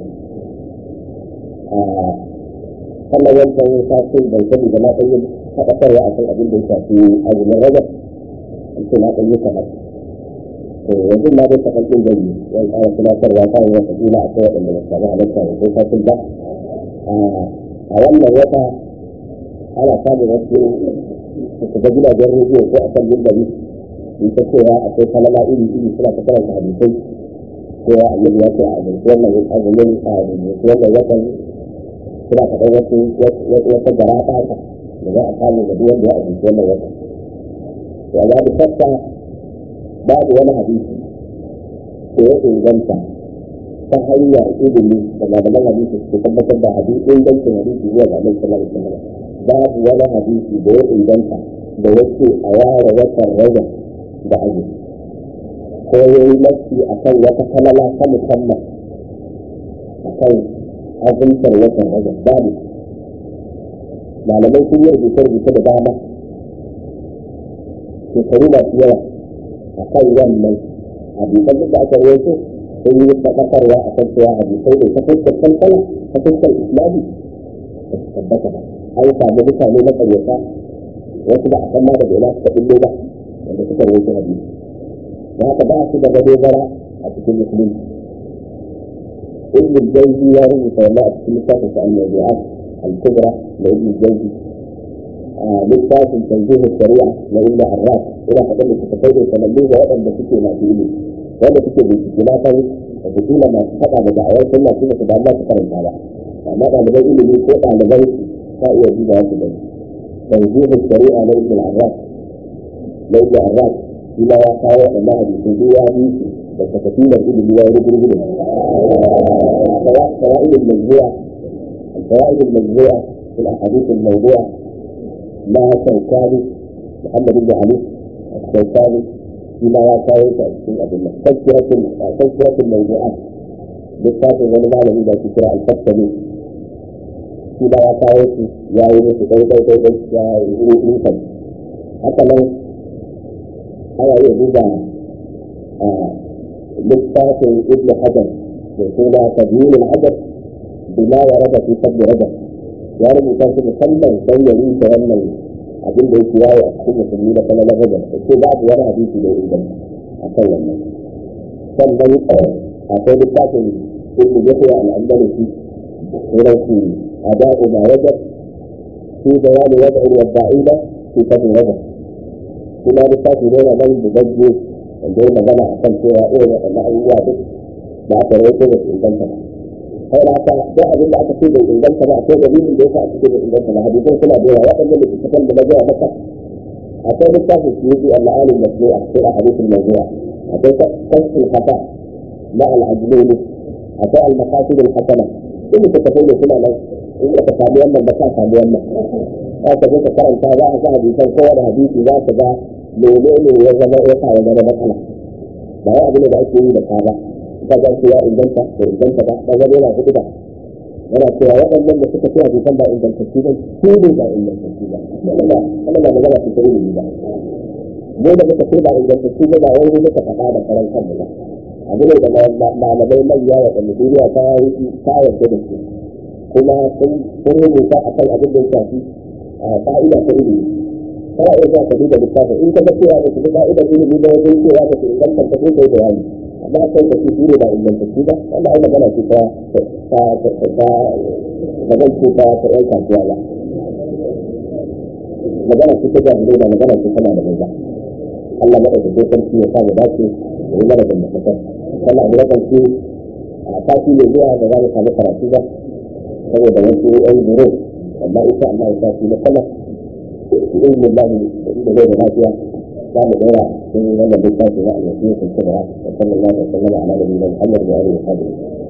كما ينبغي تأصيل بيتبي جماعة فأكثر وأصل أدلة في أجل الرجل السنة المكمل وجد ما بالتقدم جيد والآية ثلاثة الواقع وتجينا أقوى من السماء نفسها وكيف تلبح أولا وقع ana samun wasu su ga gidajen rediyo ko a kan mimbari in ta cewa akwai kalama iri suna ta karanta hadisai cewa annabi ya ce a wannan azumin a wannan watan suna faɗan wata gara ɗaka da za a samu da duk wanda ya abinci wannan watan. Ya za da shakka babu wani hadisi da ya inganta ta hanyar ilimi da malaman hadisi su tabbatar da ingancin hadisi zuwa ga Annabi sallallahu alaihi wasallam. Babu wani hadisi da ya inganta da yake a ware watan Rajab da azumi ko yayi nasi akan wata kalala ta musamman akan azumtar watan Rajab. Babu. Malamai sun yi rubuce-rubuce da dama shekaru masu yawa a kan wannan hadisan da aka rawaito sun yi tabbatarwa a kan cewa hadisai ne ta fuskar kankana ta fuskar islami da su tabbata ba. An samu mutane na ƙaryata wasu ba a san ma da ina suka ɗullo ba wanda suka rawaito hadisi. Da haka ba su da madogara a cikin musulunci. Ibn al-Jawzi ya rubuta wannan a cikin littafin sa al-Mawdu'at al-Kubra da Ibn al-Jawzi. littafin tanzihar shari'a na inda arraf ina faɗin da suka kai da sanannu ga waɗanda suke masu ilimi wanda suke bincike na san da kila masu faɗa da da'awar sunna su ba su da Allah su karanta ba amma ɗaliban ilimi ko ɗalibai ta iya duba su da tanzihar shari'a na inda arraf shi ma ya kawo waɗanda hadisin duk ya bi da tafasilar ilimi ya yi gurgudu الفوائد المجموعة في الأحاديث الموضوعة ما شوكاني محمد بن علي الشوكاني فيما يساوي تأثير أدلة تذكرة الموضوعات بالذات الغنى الذي لا تشرع الفتني فيما يساوي يا يونس يا يونس حتى لو أنا يهودا بالذات ابن حجر يقول تبيين العدد بما ورد في فضل رجب ya rubuta shi musamman don ya rusa wannan abin da yake yawo a cikin musulmi na kala na rajab ko babu wani hadisi da ya inganta a kan wannan sannan akwai littafin ibnu yahya al-andalusi sunan shi ada'u ma wajab fi bayan wad'u al-da'ila fi fadl rajab kuma littafin ne nan da gaje wanda ya magana akan cewa irin wannan abubuwa duk da aka rawaito da inganta ba sai haka duk abin da aka ce bai inganta ba akwai dalilin da yasa aka ce bai inganta ba hadisin suna da yawa waɗanda da suka da mazuwa maka akwai littafin suyuti al-alim masnu'a sai a hadisin mazuwa akwai kashful khata na al-ajluni akwai al-maqasid al-hasana duk da suka da suna nan in ka samu wannan ba ka samu wannan ka je ka karanta za ka ga hadisan kowa da hadisi za ka ga menene ya zama ya sa wani matsala ba wai abin da ake yi da ka ba ka ga ya inganta da inganta ba ka ga yana hudu ba yana cewa waɗannan da suka ce hadisan ba ingantacce ba su ne ba ingantacce ba wannan ba magana ce ta ilimi ba mu da muka ce ba ingantacce ba ba wai muka faɗa da karan kanmu ba abu ne da malamai manya waɗanda duniya ta yarda da su kuma sun rubuta a kan abin da ya shafi fa'ida ta ilimi kana iya za ka duba littafin in ka ga cewa da su fa'idar ilimi na wajen cewa da su inganta ta ko kai bayani amma sai ka ce ne ba ingantacce ba wannan ai magana ce ta gaban ce ta yan kasuwa ba magana ce ta jami'ai ba magana ce tana da mai ba Allah maɗaukake sarki ya sa mu dace da yi mana da mutum kana da wakanci a sati mai zuwa da za mu samu karatu ba saboda wasu yan buru amma ita Allah ya sati na kala بإذن الله بغير نافية كان غير من الذي كان في رأيه وصلى الله وسلم على نبينا محمد وآله وصحبه